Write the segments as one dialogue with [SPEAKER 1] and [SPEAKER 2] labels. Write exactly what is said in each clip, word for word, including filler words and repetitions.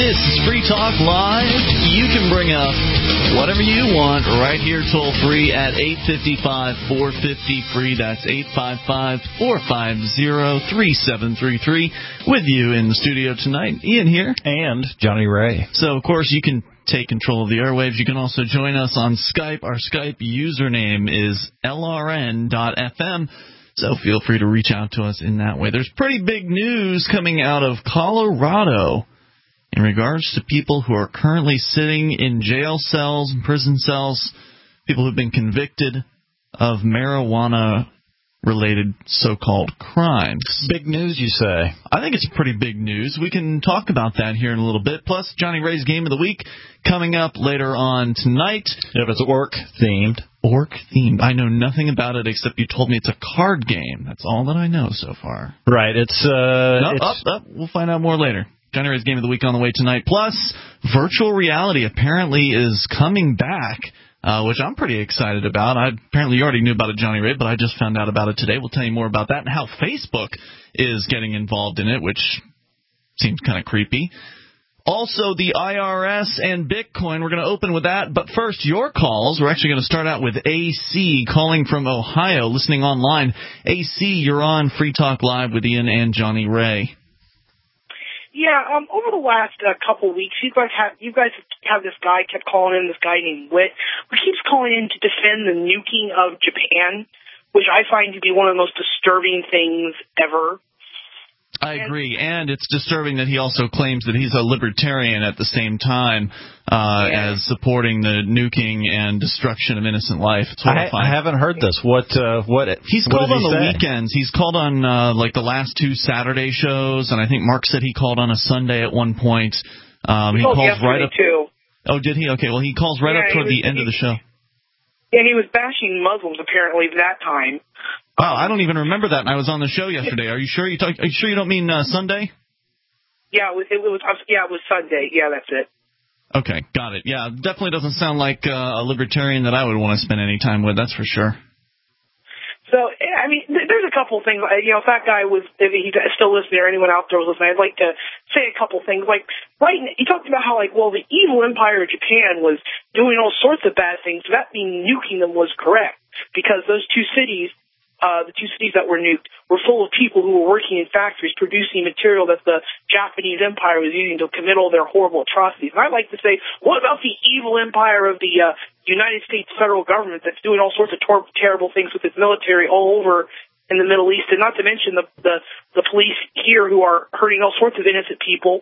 [SPEAKER 1] This is Free Talk Live. You can bring up whatever you want right here toll-free at eight five five, four five zero, free. That's eight five five, four five zero, three seven three three. With you in the studio tonight, Ian here.
[SPEAKER 2] And Johnny Ray.
[SPEAKER 1] So, of course, you can take control of the airwaves. You can also join us on Skype. Our Skype username is L R N dot F M. So feel free to reach out to us in that way. There's pretty big news coming out of Colorado in regards to people who are currently sitting in jail cells and prison cells, people who've been convicted of marijuana-related so-called crimes.
[SPEAKER 2] Big news, you say?
[SPEAKER 1] I think it's pretty big news. We can talk about that here in a little bit. Plus, Johnny Ray's Game of the Week coming up later on tonight.
[SPEAKER 2] If it's orc-themed.
[SPEAKER 1] Orc-themed. I know nothing about it except you told me it's a card game. That's all that I know so far.
[SPEAKER 2] Right. It's... uh,
[SPEAKER 1] no,
[SPEAKER 2] it's...
[SPEAKER 1] Up, up. We'll find out more later. Johnny Ray's Game of the Week on the way tonight. Plus, virtual reality apparently is coming back, uh, which I'm pretty excited about. I apparently you already knew about it, Johnny Ray, but I just found out about it today. We'll tell you more about that and how Facebook is getting involved in it, which seems kind of creepy. Also, the I R S and Bitcoin. We're going to open with that. But first, your calls. We're actually going to start out with A C calling from Ohio, listening online. A C, you're on Free Talk Live with Ian and Johnny Ray.
[SPEAKER 3] Yeah, um, over the last uh, couple of weeks, you guys have you guys have this guy kept calling in, this guy named Witt, who keeps calling in to defend the nuking of Japan, which I find to be one of the most disturbing things ever.
[SPEAKER 1] I agree, and it's disturbing that he also claims that he's a libertarian at the same time uh, yeah. as supporting the nuking and destruction of innocent life. It's horrifying.
[SPEAKER 2] I, I haven't heard this. What? Uh, what?
[SPEAKER 1] He's
[SPEAKER 2] what
[SPEAKER 1] called on
[SPEAKER 2] he
[SPEAKER 1] the
[SPEAKER 2] say?
[SPEAKER 1] weekends. He's called on uh, like the last two Saturday shows, and I think Mark said he called on a Sunday at one point. Um,
[SPEAKER 3] he,
[SPEAKER 1] he calls right up.
[SPEAKER 3] Too.
[SPEAKER 1] Oh, did he? Okay. Well, he calls right
[SPEAKER 3] yeah,
[SPEAKER 1] up toward
[SPEAKER 3] was,
[SPEAKER 1] the end
[SPEAKER 3] he,
[SPEAKER 1] of the show.
[SPEAKER 3] Yeah, he was bashing Muslims apparently that time.
[SPEAKER 1] Wow, I don't even remember that. And I was on the show yesterday. Are you sure you talk, Are you sure you don't mean uh, Sunday?
[SPEAKER 3] Yeah, it was, it was. Yeah, it was Sunday. Yeah, that's it.
[SPEAKER 1] Okay, got it. Yeah, definitely doesn't sound like uh, a libertarian that I would want to spend any time with. That's for sure.
[SPEAKER 3] So, I mean, there's a couple things. You know, if that guy was, if he's still listening or anyone out there was listening, I'd like to say a couple things. Like, right, he talked about how, like, well, the evil empire of Japan was doing all sorts of bad things. So that means nuking them was correct because those two cities. Uh, the two cities that were nuked were full of people who were working in factories producing material that the Japanese Empire was using to commit all their horrible atrocities. And I'd like to say, what about the evil empire of the uh, United States federal government that's doing all sorts of tor- terrible things with its military all over in the Middle East, and not to mention the, the, the police here who are hurting all sorts of innocent people.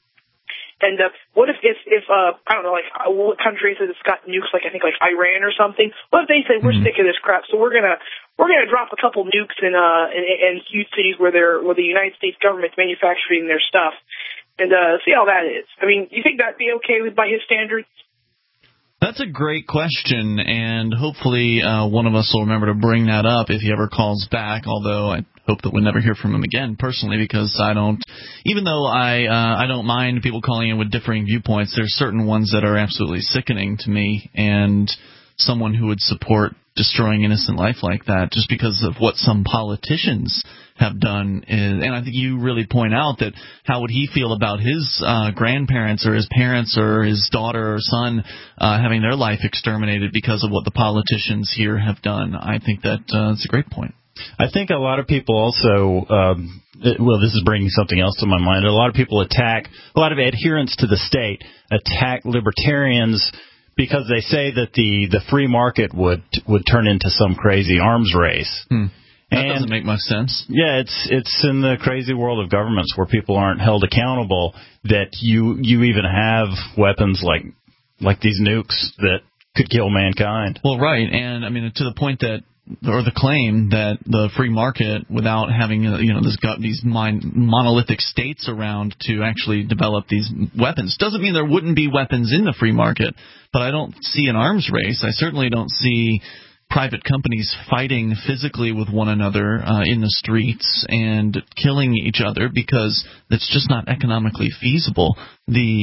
[SPEAKER 3] And uh, what if, if, if uh, I don't know, like, uh, what country says it's got nukes, like, I think, like, Iran or something? What if they say, we're mm-hmm. sick of this crap, so we're going to we're gonna drop a couple nukes in, uh, in, in huge cities where they're, where the United States government's manufacturing their stuff, and uh, see how that is. I mean, do you think that'd be okay with, by his standards?
[SPEAKER 1] That's a great question, and hopefully uh, one of us will remember to bring that up if he ever calls back, although I hope that we'll never hear from him again personally, because I don't, even though I uh, I don't mind people calling in with differing viewpoints, there's certain ones that are absolutely sickening to me, and someone who would support destroying innocent life like that just because of what some politicians have done is, and I think you really point out that how would he feel about his uh, grandparents or his parents or his daughter or son uh, having their life exterminated because of what the politicians here have done. I think that uh, that's a great point.
[SPEAKER 2] I think a lot of people also, um, well, this is bringing something else to my mind. A lot of people attack, a lot of adherents to the state attack libertarians because they say that the, the free market would would turn into some crazy arms race.
[SPEAKER 1] Hmm. That
[SPEAKER 2] and,
[SPEAKER 1] doesn't make much sense.
[SPEAKER 2] Yeah, it's it's in the crazy world of governments where people aren't held accountable that you you even have weapons like like these nukes that could kill mankind.
[SPEAKER 1] Well, right, and I mean to the point that, or the claim that the free market, without having you know this got these mon- monolithic states around to actually develop these weapons, doesn't mean there wouldn't be weapons in the free market. But I don't see an arms race. I certainly don't see private companies fighting physically with one another uh, in the streets and killing each other because it's just not economically feasible. The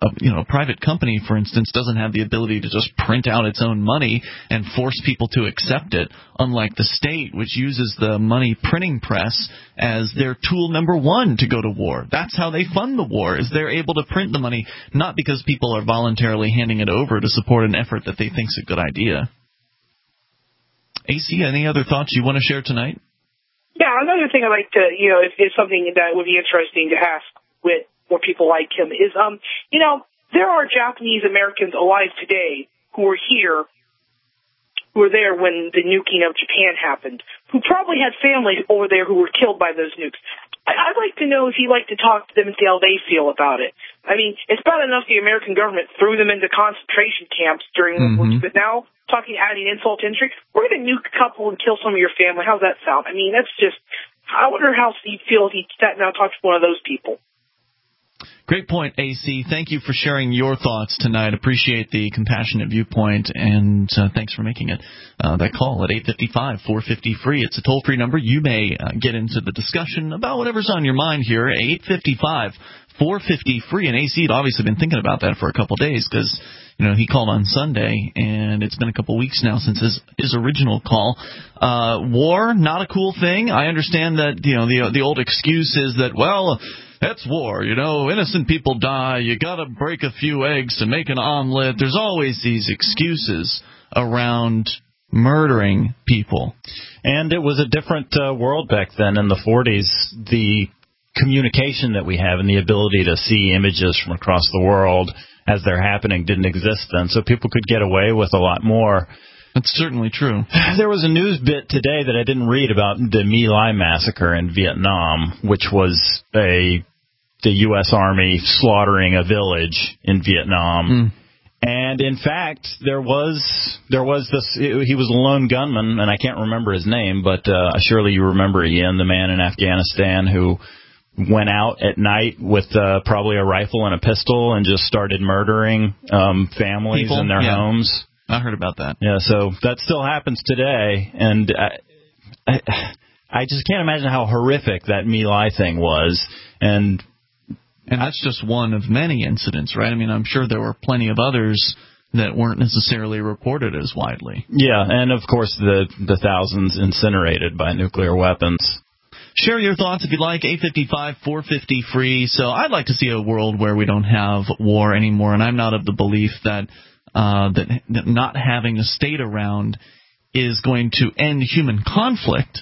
[SPEAKER 1] a, you know, a private company, for instance, doesn't have the ability to just print out its own money and force people to accept it, unlike the state, which uses the money printing press as their tool number one to go to war. That's how they fund the war, is they're able to print the money, not because people are voluntarily handing it over to support an effort that they think is a good idea. A C, any other thoughts you want to share tonight?
[SPEAKER 3] Yeah, another thing I'd like to, you know, is, is something that would be interesting to ask with more people like him is, um, you know, there are Japanese Americans alive today who are here, who were there when the nuking of Japan happened, who probably had families over there who were killed by those nukes. I'd like to know if you'd like to talk to them and see how they feel about it. I mean, it's bad enough the American government threw them into concentration camps during the war, but now talking, adding insult to injury, we're going to nuke a couple and kill some of your family. How's that sound? I mean, that's just, I wonder how he'd feel if he sat down and talked to one of those people.
[SPEAKER 1] Great point, A C. Thank you for sharing your thoughts tonight. Appreciate the compassionate viewpoint, and uh, thanks for making it. Uh, that call at eight five five, four five zero, free. It's a toll-free number. You may uh, get into the discussion about whatever's on your mind here. eight five five, four five zero, free. And A C had obviously been thinking about that for a couple of days because, you know, he called on Sunday, and it's been a couple of weeks now since his, his original call. Uh, war, not a cool thing. I understand that, you know, the, the old excuse is that, well, that's war, you know, innocent people die, you gotta break a few eggs to make an omelet. There's always these excuses around murdering people.
[SPEAKER 2] And it was a different uh, world back then in the forties. The communication that we have and the ability to see images from across the world as they're happening didn't exist then, so people could get away with a lot more.
[SPEAKER 1] That's certainly true.
[SPEAKER 2] There was a news bit today that I didn't read about the My Lai massacre in Vietnam, which was a the U S Army slaughtering a village in Vietnam. Mm. And in fact, there was there was this. He was a lone gunman, and I can't remember his name, but uh, surely you remember Ian, the man in Afghanistan who went out at night with uh, probably a rifle and a pistol and just started murdering um, families
[SPEAKER 1] People?
[SPEAKER 2] in their
[SPEAKER 1] yeah.
[SPEAKER 2] homes.
[SPEAKER 1] I heard about that.
[SPEAKER 2] Yeah, so that still happens today, and I, I, I just can't imagine how horrific that My Lai thing was. And
[SPEAKER 1] and that's just one of many incidents, right? I mean, I'm sure there were plenty of others that weren't necessarily reported as widely.
[SPEAKER 2] Yeah, and of course the the thousands incinerated by nuclear weapons.
[SPEAKER 1] Share your thoughts if you'd like, eight five five, four five zero, free. So I'd like to see a world where we don't have war anymore, and I'm not of the belief that uh, that, that not having a state around is going to end human conflict,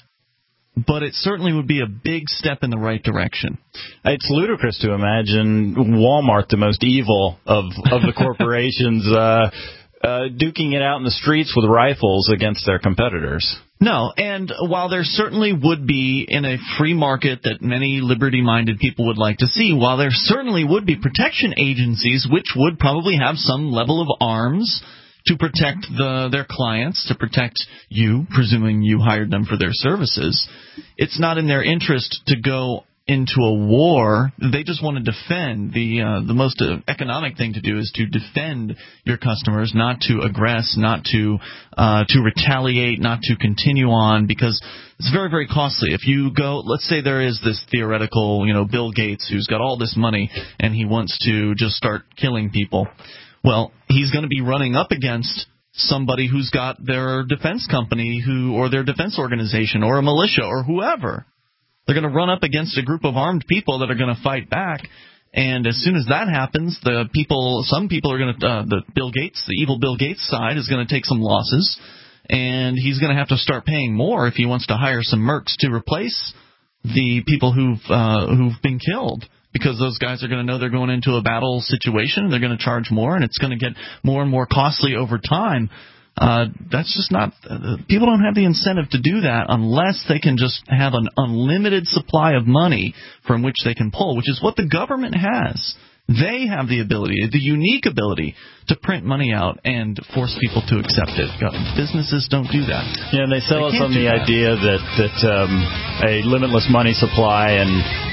[SPEAKER 1] but it certainly would be a big step in the right direction.
[SPEAKER 2] It's ludicrous to imagine Walmart, the most evil of, of the corporations, uh, uh, duking it out in the streets with rifles against their competitors.
[SPEAKER 1] No, and while there certainly would be, in a free market that many liberty-minded people would like to see, while there certainly would be protection agencies which would probably have some level of arms to protect the, their clients, to protect you, presuming you hired them for their services, it's not in their interest to go into a war. They just want to defend. The uh, the most uh, economic thing to do is to defend your customers, not to aggress, not to uh, to retaliate, not to continue on, because it's very, very costly. If you go, let's say there is this theoretical, you know, Bill Gates who's got all this money and he wants to just start killing people. Well, he's going to be running up against somebody who's got their defense company who, or their defense organization, or a militia, or whoever. They're going to run up against a group of armed people that are going to fight back, and as soon as that happens, the people, some people are going to, uh, the Bill Gates, the evil Bill Gates side is going to take some losses, and he's going to have to start paying more if he wants to hire some mercs to replace the people who've uh, who've been killed. Because those guys are going to know they're going into a battle situation, and they're going to charge more, and it's going to get more and more costly over time. Uh, that's just not uh, – people don't have the incentive to do that unless they can just have an unlimited supply of money from which they can pull, which is what the government has. They have the ability, the unique ability, to print money out and force people to accept it. Businesses don't do that.
[SPEAKER 2] Yeah, and they sell
[SPEAKER 1] they
[SPEAKER 2] us on the
[SPEAKER 1] that.
[SPEAKER 2] idea that, that um, a limitless money supply and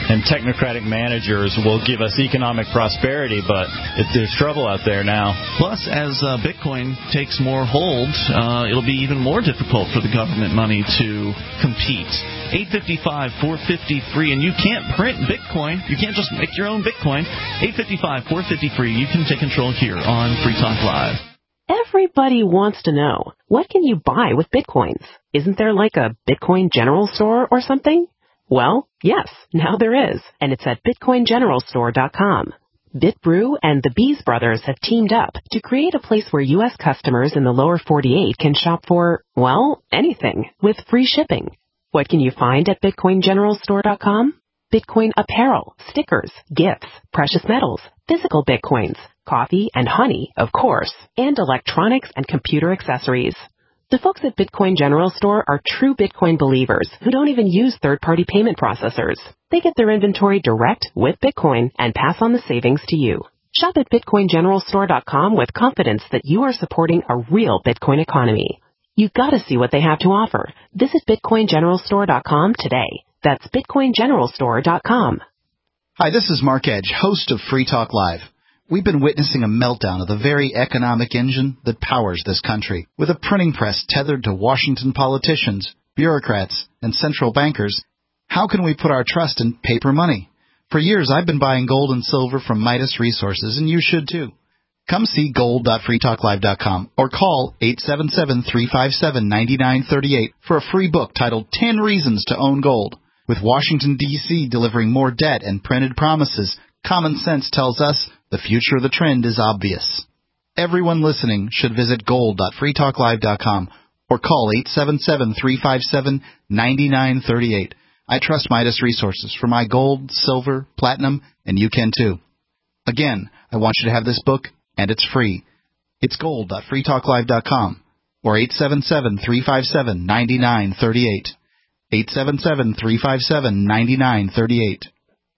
[SPEAKER 2] and technocratic managers will give us economic prosperity, but if there's trouble out there now.
[SPEAKER 1] Plus, as uh, Bitcoin takes more hold, uh, it'll be even more difficult for the government money to compete. eight five five, four five zero, free, and you can't print Bitcoin. You can't just make your own Bitcoin. eight five five, four five zero, free. You can take control here on Free Talk Live.
[SPEAKER 4] Everybody wants to know, what can you buy with Bitcoins? Isn't there like a Bitcoin general store or something? Well, yes, now there is, and it's at bitcoin general store dot com. BitBrew and the Bees Brothers have teamed up to create a place where U S customers in the lower forty-eight can shop for, well, anything with free shipping. What can you find at bitcoin general store dot com? Bitcoin apparel, stickers, gifts, precious metals, physical Bitcoins, coffee and honey, of course, and electronics and computer accessories. The folks at Bitcoin General Store are true Bitcoin believers who don't even use third-party payment processors. They get their inventory direct with Bitcoin and pass on the savings to you. Shop at bitcoin general store dot com with confidence that you are supporting a real Bitcoin economy. You've got to see what they have to offer. Visit bitcoin general store dot com today. That's bitcoin general store dot com.
[SPEAKER 5] Hi, this is Mark Edge, host of Free Talk Live. We've been witnessing a meltdown of the very economic engine that powers this country. With a printing press tethered to Washington politicians, bureaucrats, and central bankers, how can we put our trust in paper money? For years, I've been buying gold and silver from Midas Resources, and you should too. Come see gold dot free talk live dot com or call eight seven seven, three five seven, nine nine three eight for a free book titled ten Reasons to Own Gold. With Washington, D C delivering more debt and printed promises, common sense tells us the future of the trend is obvious. Everyone listening should visit gold dot free talk live dot com or call eight seven seven, three five seven, nine nine three eight. I trust Midas Resources for my gold, silver, platinum, and you can too. Again, I want you to have this book, and it's free. It's gold dot free talk live dot com or eight seven seven, three five seven, nine nine three eight. eight seven seven, three five seven, nine nine three eight.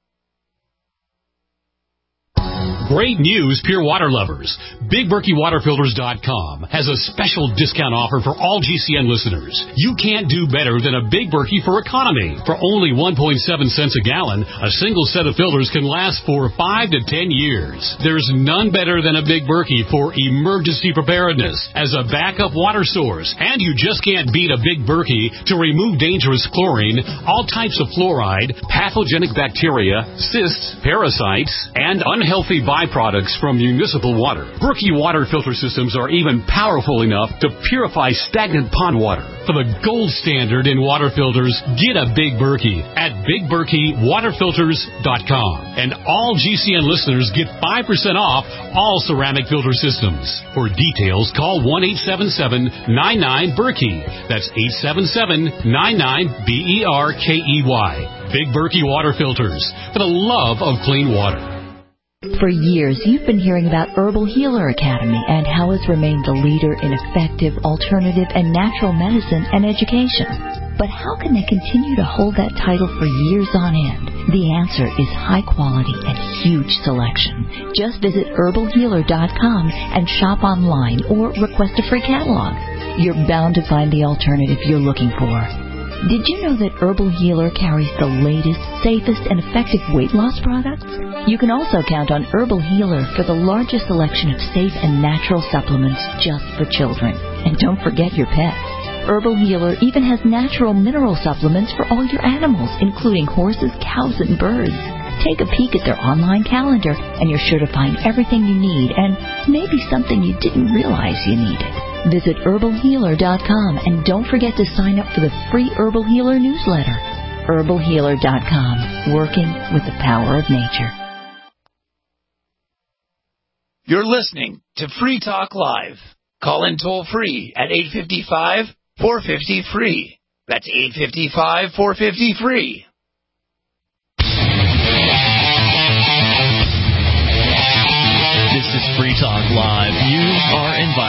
[SPEAKER 6] Great news, pure water lovers. Big Berkey Water Filters dot com has a special discount offer for all G C N listeners. You can't do better than a Big Berkey for economy. For only one point seven cents a gallon, a single set of filters can last for five to ten years. There's none better than a Big Berkey for emergency preparedness as a backup water source. And you just can't beat a Big Berkey to remove dangerous chlorine, all types of fluoride, pathogenic bacteria, cysts, parasites, and unhealthy byproducts from municipal water. Berkey water filter systems are even powerful enough to purify stagnant pond water. For the gold standard in water filters, get a Big Berkey at big berkey water filters dot com. And all G C N listeners get five percent off all ceramic filter systems. For details, call one eight seven seven, nine nine, Berkey. That's eight seven seven, nine nine, B E R K E Y. Big Berkey Water Filters, for the love of clean water.
[SPEAKER 7] For years, you've been hearing about Herbal Healer Academy and how it's remained the leader in effective, alternative, and natural medicine and education. But how can they continue to hold that title for years on end? The answer is high quality and huge selection. Just visit herbal healer dot com and shop online or request a free catalog. You're bound to find the alternative you're looking for. Did you know that Herbal Healer carries the latest, safest, and effective weight loss products? You can also count on Herbal Healer for the largest selection of safe and natural supplements just for children. And don't forget your pets. Herbal Healer even has natural mineral supplements for all your animals, including horses, cows, and birds. Take a peek at their online calendar, and you're sure to find everything you need and maybe something you didn't realize you needed. Visit herbal healer dot com and don't forget to sign up for the free Herbal Healer newsletter. herbal healer dot com, working with the power of nature.
[SPEAKER 8] You're listening to Free Talk Live. Call in toll free at eight five five, four five zero, free. That's eight five five, four five zero, free.
[SPEAKER 1] This is Free Talk Live. You are invited to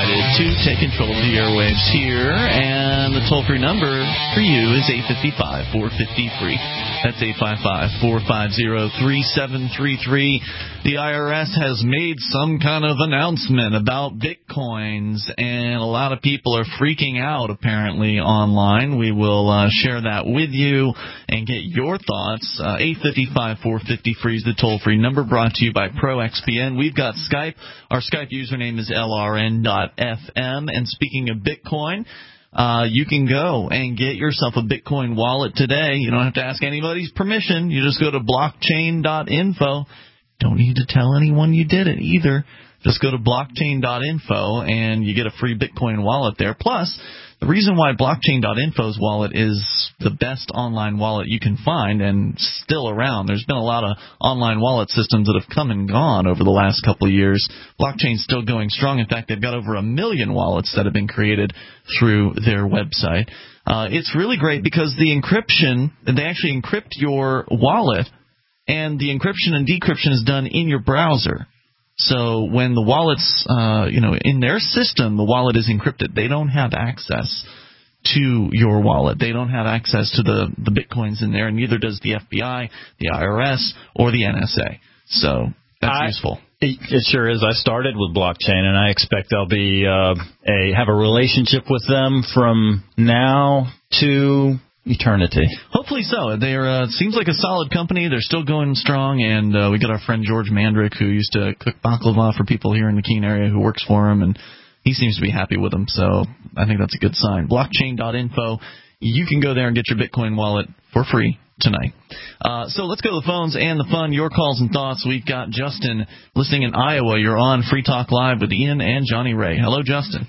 [SPEAKER 1] to take control of the airwaves here, and the toll-free number for you is eight five five, four five zero, free. That's eight five five, four five zero, three seven three three. The I R S has made some kind of announcement about Bitcoins, and a lot of people are freaking out, apparently, online. We will uh, share that with you and get your thoughts. Uh, eight five five, four five zero, free is the toll-free number, brought to you by ProXPN. We've got Skype. Our Skype username is L R N dot F M. And speaking of Bitcoin, Uh, you can go and get yourself a Bitcoin wallet today. You don't have to ask anybody's permission. You just go to blockchain dot info. Don't need to tell anyone you did it either. Just go to blockchain dot info and you get a free Bitcoin wallet there. Plus, the reason why blockchain dot info's wallet is the best online wallet you can find and still around. There's been a lot of online wallet systems that have come and gone over the last couple of years. Blockchain's still going strong. In fact, they've got over a million wallets that have been created through their website. Uh, it's really great because the encryption, they actually encrypt your wallet, and the encryption and decryption is done in your browser. So when the wallet's, uh, you know, in their system, the wallet is encrypted. They don't have access to your wallet. They don't have access to the, the Bitcoins in there, and neither does the F B I, the I R S, or the N S A. So that's I, useful.
[SPEAKER 2] It, it sure is. I started with blockchain, and I expect I'll be uh, a have a relationship with them from now to eternity.
[SPEAKER 1] Hopefully so. They're uh, seems like a solid company. They're still going strong, and uh, we got our friend George Mandrick, who used to cook baklava for people here in the Keene area, who works for him, and he seems to be happy with them. So I think that's a good sign. blockchain dot info. You can go there and get your Bitcoin wallet for free tonight. Uh, so let's go to the phones and the fun. Your calls and thoughts. We've got Justin listening in Iowa. You're on Free Talk Live with Ian and Johnny Ray. Hello, Justin.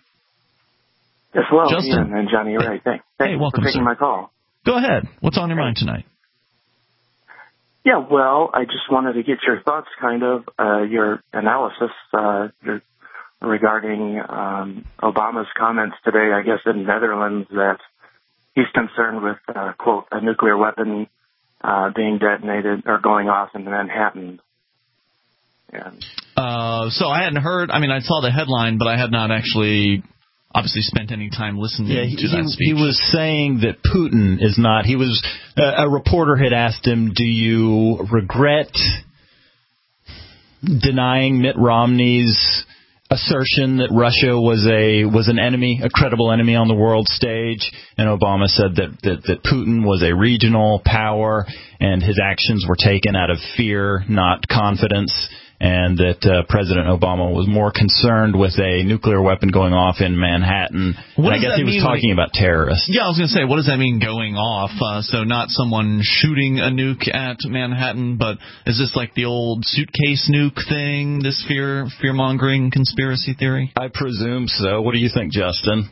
[SPEAKER 9] Yes, hello,
[SPEAKER 1] Justin.
[SPEAKER 9] Ian and Johnny Ray. Thanks,
[SPEAKER 1] hey, welcome,
[SPEAKER 9] for taking
[SPEAKER 1] sir.
[SPEAKER 9] my call.
[SPEAKER 1] Go ahead. What's on your mind tonight?
[SPEAKER 9] Yeah, well, I just wanted to get your thoughts, kind of, uh, your analysis uh, your, regarding um, Obama's comments today, I guess, in Netherlands, that he's concerned with, uh, quote, a nuclear weapon uh, being detonated or going off in Manhattan. And,
[SPEAKER 1] uh, so I hadn't heard, I mean, I saw the headline, but I had not actually obviously spent any time listening
[SPEAKER 2] yeah, he,
[SPEAKER 1] to that
[SPEAKER 2] he,
[SPEAKER 1] speech.
[SPEAKER 2] He was saying that Putin is not, he was, uh, a reporter had asked him, do you regret denying Mitt Romney's assertion that Russia was a was an enemy, a credible enemy on the world stage? And Obama said that, that, that Putin was a regional power and his actions were taken out of fear, not confidence, and that uh, President Obama was more concerned with a nuclear weapon going off in Manhattan.
[SPEAKER 1] What
[SPEAKER 2] and I guess he was
[SPEAKER 1] mean,
[SPEAKER 2] talking
[SPEAKER 1] like,
[SPEAKER 2] about terrorists.
[SPEAKER 1] Yeah, I was going to say, what does that mean, going off? Uh, so not someone shooting a nuke at Manhattan, but is this like the old suitcase nuke thing, this fear, fear-mongering conspiracy theory?
[SPEAKER 2] I presume so. What do you think, Justin?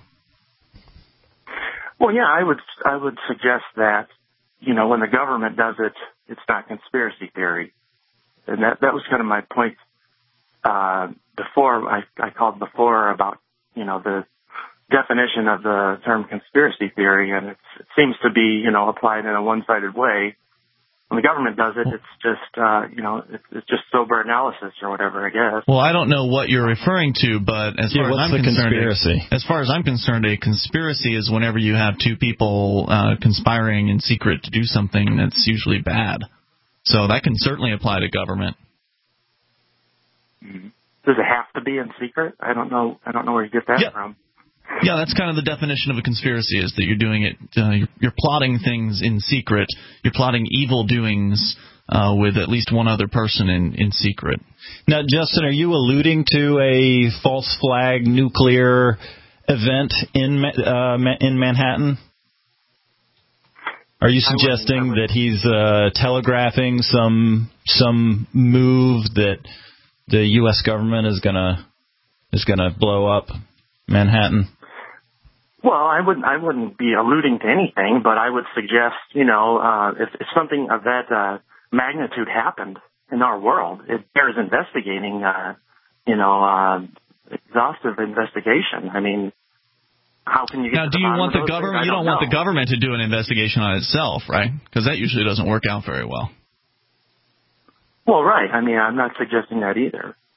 [SPEAKER 9] well, yeah, I would I would suggest that, you know, when the government does it, it's not conspiracy theory. And that that was kind of my point uh, before. I, I called before about, you know, the definition of the term conspiracy theory, and it's, it seems to be, you know, applied in a one-sided way. When the government does it, it's just, uh, you know, it's, it's just sober analysis or whatever, I guess.
[SPEAKER 1] Well, I don't know what you're referring to, but as
[SPEAKER 2] yeah,
[SPEAKER 1] far as
[SPEAKER 2] what's
[SPEAKER 1] I'm
[SPEAKER 2] the
[SPEAKER 1] concerned,
[SPEAKER 2] conspiracy?
[SPEAKER 1] as far as I'm concerned, a conspiracy is whenever you have two people uh, conspiring in secret to do something that's usually bad. So that can certainly apply to government.
[SPEAKER 9] Mm-hmm. Does it have to be in secret? I don't know. I don't know where you get that
[SPEAKER 1] yeah.
[SPEAKER 9] from.
[SPEAKER 1] Yeah, that's kind of the definition of a conspiracy, is that you're doing it, uh, you're, you're plotting things in secret. You're plotting evil doings uh, with at least one other person in, in secret.
[SPEAKER 2] Now, Justin, are you alluding to a false flag nuclear event in uh, in Manhattan? Are you suggesting that he's uh, telegraphing some some move that the U S government is gonna is gonna blow up Manhattan?
[SPEAKER 9] Well, I wouldn't. I wouldn't be alluding to anything, but I would suggest, you know, uh, if, if something of that uh, magnitude happened in our world, it bears investigating. Uh, you know, uh, exhaustive investigation. I mean, how can you get
[SPEAKER 1] now?
[SPEAKER 9] To
[SPEAKER 1] do
[SPEAKER 9] the
[SPEAKER 1] you
[SPEAKER 9] bottom
[SPEAKER 1] want
[SPEAKER 9] of
[SPEAKER 1] the
[SPEAKER 9] those
[SPEAKER 1] government?
[SPEAKER 9] things?
[SPEAKER 1] You don't,
[SPEAKER 9] don't
[SPEAKER 1] want the government to do an investigation on itself, right? Because that usually doesn't work out very well.
[SPEAKER 9] Well, right. I mean, I'm not suggesting that either.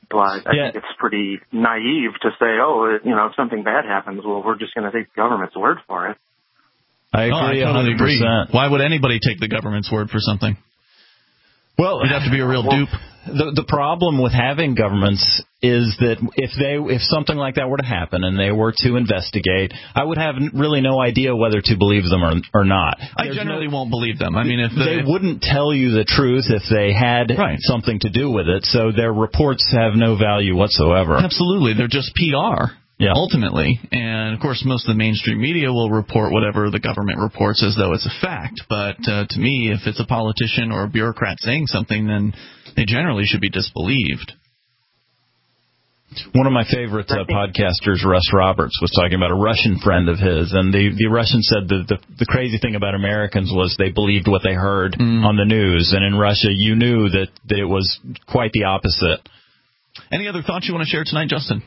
[SPEAKER 9] But I
[SPEAKER 2] Yeah.
[SPEAKER 9] think it's pretty naive to say, oh, you know, if something bad happens, well, we're just going to take the government's word for it.
[SPEAKER 2] I agree.
[SPEAKER 1] Oh, I totally
[SPEAKER 2] one hundred percent.
[SPEAKER 1] agree. Why would anybody take the government's word for something?
[SPEAKER 2] Well,
[SPEAKER 1] you'd have to be a real
[SPEAKER 2] well,
[SPEAKER 1] dupe.
[SPEAKER 2] The the problem with having governments is that if they if something like that were to happen and they were to investigate, I would have really no idea whether to believe them or or not.
[SPEAKER 1] I
[SPEAKER 2] There's
[SPEAKER 1] generally
[SPEAKER 2] no,
[SPEAKER 1] won't believe them. I mean, if the,
[SPEAKER 2] they
[SPEAKER 1] if,
[SPEAKER 2] wouldn't tell you the truth if they had
[SPEAKER 1] right.
[SPEAKER 2] something to do with it, so their reports have no value whatsoever.
[SPEAKER 1] Absolutely, they're just P R.
[SPEAKER 2] Yeah.
[SPEAKER 1] Ultimately, and of course most of the mainstream media will report whatever the government reports as though it's a fact, but uh, to me, if it's a politician or a bureaucrat saying something, then they generally should be disbelieved.
[SPEAKER 2] One of my favorite uh, podcasters, Russ Roberts, was talking about a Russian friend of his, and the, the Russian said that the, the crazy thing about Americans was they believed what they heard mm. on the news, and in Russia you knew that, that it was quite the opposite.
[SPEAKER 1] Any other thoughts you want to share tonight, Justin?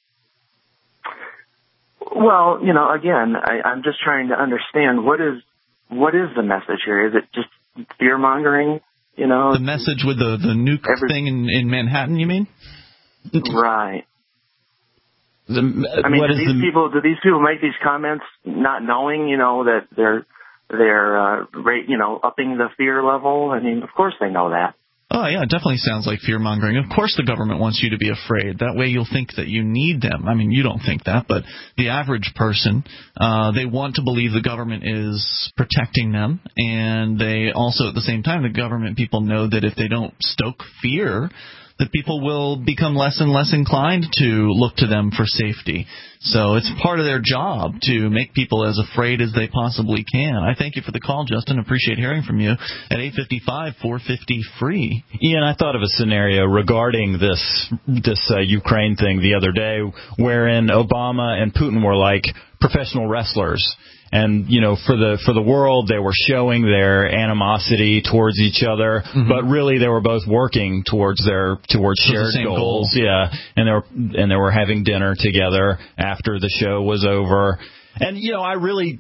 [SPEAKER 9] Well, you know, again, I, I'm just trying to understand what is what is the message here? Is it just fear mongering? You know,
[SPEAKER 1] the message with the the nuke every, thing in, in Manhattan. You mean?
[SPEAKER 9] Right.
[SPEAKER 2] The,
[SPEAKER 9] I mean, do these
[SPEAKER 2] the,
[SPEAKER 9] people do these people make these comments not knowing, you know, that they're they're uh, rate, you know, upping the fear level? I mean, of course they know that.
[SPEAKER 1] Oh, yeah, it definitely sounds like fear-mongering. Of course the government wants you to be afraid. That way you'll think that you need them. I mean, you don't think that, but the average person, uh, they want to believe the government is protecting them, and they also, at the same time, the government people know that if they don't stoke fear, that people will become less and less inclined to look to them for safety. So it's part of their job to make people as afraid as they possibly can. I thank you for the call, Justin. Appreciate hearing from you at eight five five, four five zero, free.
[SPEAKER 2] Ian, I thought of a scenario regarding this this uh, Ukraine thing the other day wherein Obama and Putin were like professional wrestlers. And, you know, for the for the world, they were showing their animosity towards each other, mm-hmm. but really they were both working towards their towards so shared
[SPEAKER 1] the
[SPEAKER 2] goals.
[SPEAKER 1] Goal.
[SPEAKER 2] Yeah, and they were and they were having dinner together after the show was over. And, you know, I really,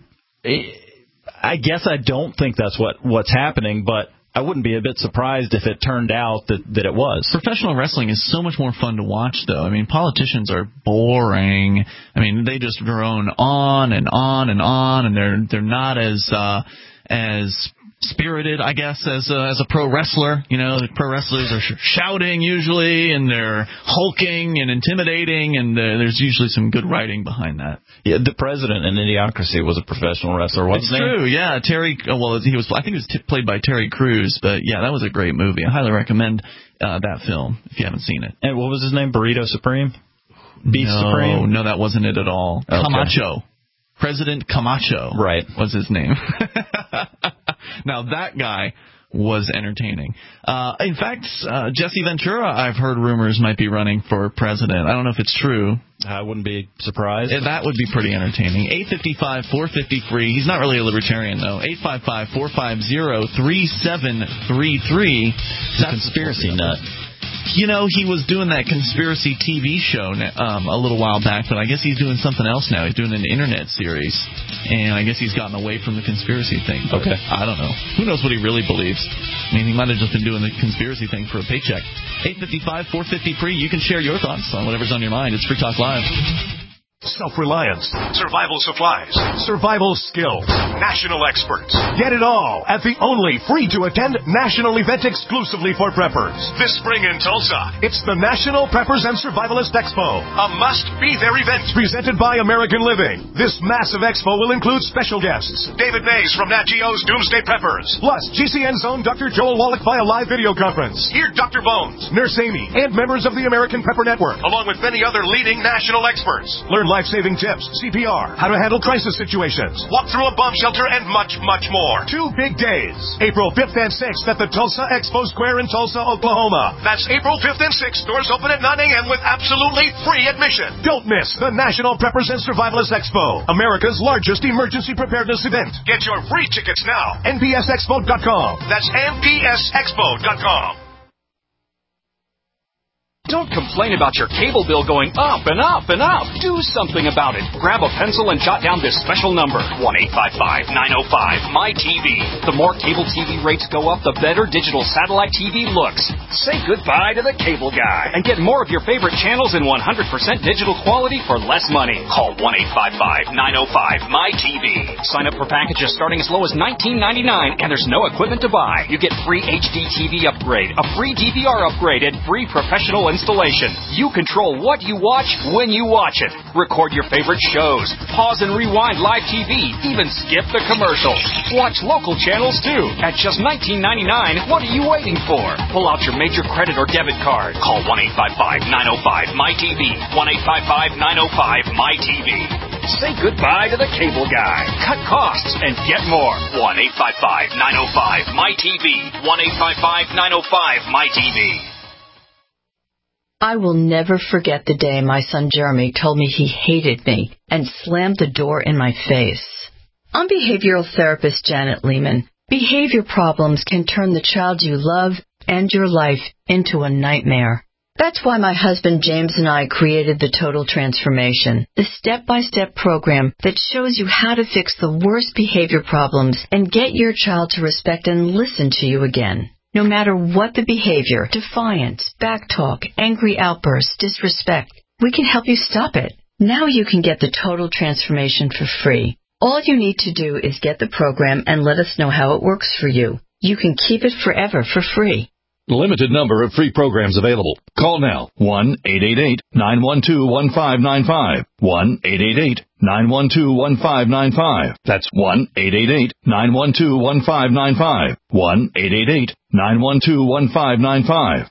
[SPEAKER 2] I guess I don't think that's what what's happening, but I wouldn't be a bit surprised if it turned out that, that it was.
[SPEAKER 1] Professional wrestling is so much more fun to watch, though. I mean, politicians are boring. I mean, they just drone on and on and on, and they're they're not as uh, as spirited, I guess, as a, as a pro wrestler. You know, the pro wrestlers are sh- shouting usually, and they're hulking and intimidating, and uh, there's usually some good writing behind that.
[SPEAKER 2] Yeah, the president in Idiocracy was a professional wrestler, wasn't
[SPEAKER 1] he? It's true, yeah. Terry, well, he was. I think he was t- played by Terry Crews, but yeah, that was a great movie. I highly recommend uh, that film if you haven't seen it.
[SPEAKER 2] And what was his name? Burrito Supreme? Beef
[SPEAKER 1] no,
[SPEAKER 2] Supreme?
[SPEAKER 1] No, that wasn't it at all. Okay. Camacho. President Camacho,
[SPEAKER 2] right,
[SPEAKER 1] was his name. Now, that guy was entertaining. Uh, in fact, uh, Jesse Ventura, I've heard rumors, might be running for president. I don't know if it's true.
[SPEAKER 2] I wouldn't be surprised.
[SPEAKER 1] That would be pretty entertaining. eight five five, four five zero, free. He's not really a libertarian, though. eight five five, four five zero, three seven three three.
[SPEAKER 2] That's a conspiracy nut.
[SPEAKER 1] You know, he was doing that conspiracy T V show um, a little while back, but I guess he's doing something else now. He's doing an internet series, and I guess he's gotten away from the conspiracy thing.
[SPEAKER 2] Okay.
[SPEAKER 1] I don't know. Who knows what he really believes? I mean, he might have just been doing the conspiracy thing for a paycheck. eight five five, four five zero, free. You can share your thoughts on whatever's on your mind. It's Free Talk Live.
[SPEAKER 10] Self-reliance, survival supplies, survival skills, national experts. Get it all at the only free-to-attend national event exclusively for preppers. This spring in Tulsa, it's the National Preppers and Survivalist Expo, a must-be-there event presented by American Living. This massive expo will include special guests, David Mays from Nat Geo's Doomsday Preppers, plus G C N's own Doctor Joel Wallach via live video conference. Hear Doctor Bones, Nurse Amy, and members of the American Prepper Network, along with many other leading national experts. Learn life-saving tips, C P R, how to handle crisis situations, walk through a bomb shelter, and much, much more. Two big days, April fifth and sixth at the Tulsa Expo Square in Tulsa, Oklahoma. That's April fifth and sixth. Doors open at nine a.m. with absolutely free admission. Don't miss the National Preppers and Survivalists Expo, America's largest emergency preparedness event. Get your free tickets now. N P S expo dot com. That's N P S expo dot com.
[SPEAKER 11] Don't complain about your cable bill going up and up and up. Do something about it. Grab a pencil and jot down this special number, one eight five five, nine oh five, M Y T V. The more cable T V rates go up, the better digital satellite T V looks. Say goodbye to the cable guy and get more of your favorite channels in one hundred percent digital quality for less money. Call one eight five five, nine oh five, M Y T V. Sign up for packages starting as low as nineteen ninety-nine, and there's no equipment to buy. You get free H D T V upgrade, a free D V R upgrade, and free professional installation. You control what you watch when you watch it. Record your favorite shows. Pause and rewind live T V. Even skip the commercials. Watch local channels too. At just nineteen ninety-nine, what are you waiting for? Pull out your major credit or debit card. Call one eight five five, nine oh five, M Y T V. one eight five five, nine oh five, M Y T V. Say goodbye to the cable guy. Cut costs and get more. one eight five five, nine oh five, M Y T V. one eight five five, nine oh five, M Y T V.
[SPEAKER 12] I will never forget the day my son Jeremy told me he hated me and slammed the door in my face. I'm behavioral therapist Janet Lehman. Behavior problems can turn the child you love and your life into a nightmare. That's why my husband James and I created the Total Transformation, the step-by-step program that shows you how to fix the worst behavior problems and get your child to respect and listen to you again. No matter what the behavior, defiance, backtalk, angry outbursts, disrespect, we can help you stop it. Now you can get the Total Transformation for free. All you need to do is get the program and let us know how it works for you. You can keep it forever for free.
[SPEAKER 13] Limited number of free programs available. Call now, one eight eight eight, nine one two, one five nine five, one eight eight eight, nine one two, one five nine five. That's one eight eight eight, nine one two, one five nine five, one eight eight eight, nine one two, one five nine five.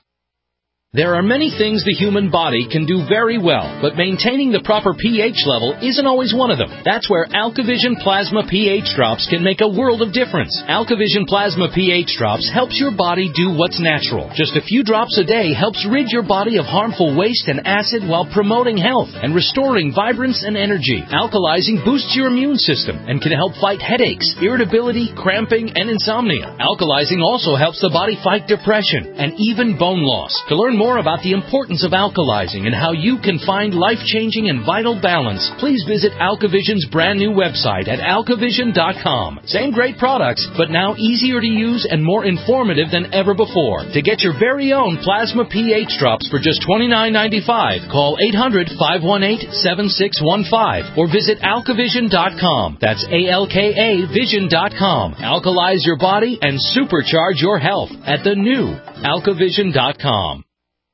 [SPEAKER 14] There are many things the human body can do very well, but maintaining the proper pH level isn't always one of them. That's where AlkaVision Plasma pH Drops can make a world of difference. AlkaVision Plasma pH Drops helps your body do what's natural. Just a few drops a day helps rid your body of harmful waste and acid while promoting health and restoring vibrance and energy. Alkalizing boosts your immune system and can help fight headaches, irritability, cramping, and insomnia. Alkalizing also helps the body fight depression and even bone loss. To learn more more about the importance of alkalizing and how you can find life-changing and vital balance, please visit AlkaVision's brand new website at alkavision dot com. Same great products, but now easier to use and more informative than ever before. To get your very own Plasma pH Drops for just twenty-nine ninety-five, call eight hundred, five one eight, seven six one five or visit alkavision dot com. That's A L K A vision dot com. Alkalize your body and supercharge your health at the new alkavision dot com.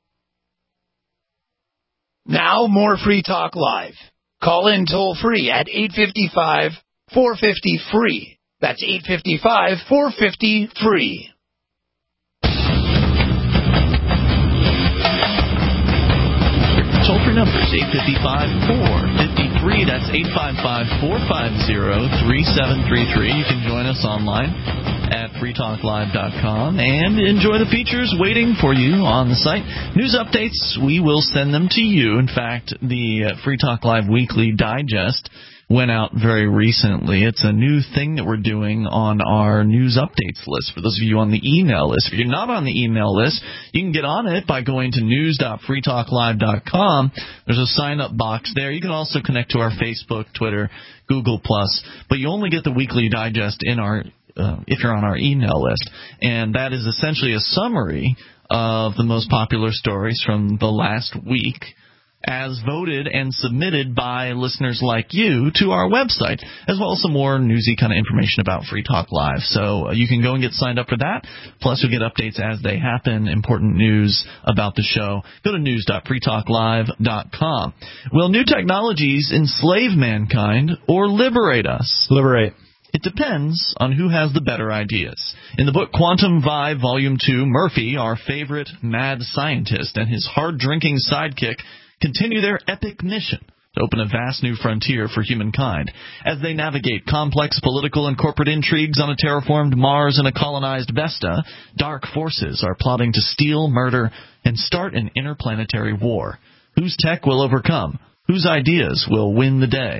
[SPEAKER 8] Now more Free Talk Live. Call in toll free at eight five five, four five zero, free. That's eight five five, four five zero, free.
[SPEAKER 1] Toll-free numbers, eight five five, four five zero, free. That's eight five five, four five zero, three seven three three. You can join us online at free talk live dot com and enjoy the features waiting for you on the site. News updates, we will send them to you. In fact, the uh, Free Talk Live Weekly Digest went out very recently. It's a new thing that we're doing on our news updates list. For those of you on the email list, if you're not on the email list, you can get on it by going to news dot free talk live dot com. There's a sign-up box there. You can also connect to our Facebook, Twitter, Google Plus, but you only get the Weekly Digest in our Uh, if you're on our email list. And that is essentially a summary of the most popular stories from the last week as voted and submitted by listeners like you to our website, as well as some more newsy kind of information about Free Talk Live. So uh, you can go and get signed up for that. Plus, you'll get updates as they happen, important news about the show. Go to news dot free talk live dot com. Will new technologies enslave mankind or liberate us?
[SPEAKER 2] Liberate.
[SPEAKER 1] It depends on who has the better ideas. In the book Quantum Vibe, Volume two, Murphy, our favorite mad scientist, and his hard-drinking sidekick continue their epic mission to open a vast new frontier for humankind. As they navigate complex political and corporate intrigues on a terraformed Mars and a colonized Vesta, dark forces are plotting to steal, murder, and start an interplanetary war. Whose tech will overcome? Whose ideas will win the day?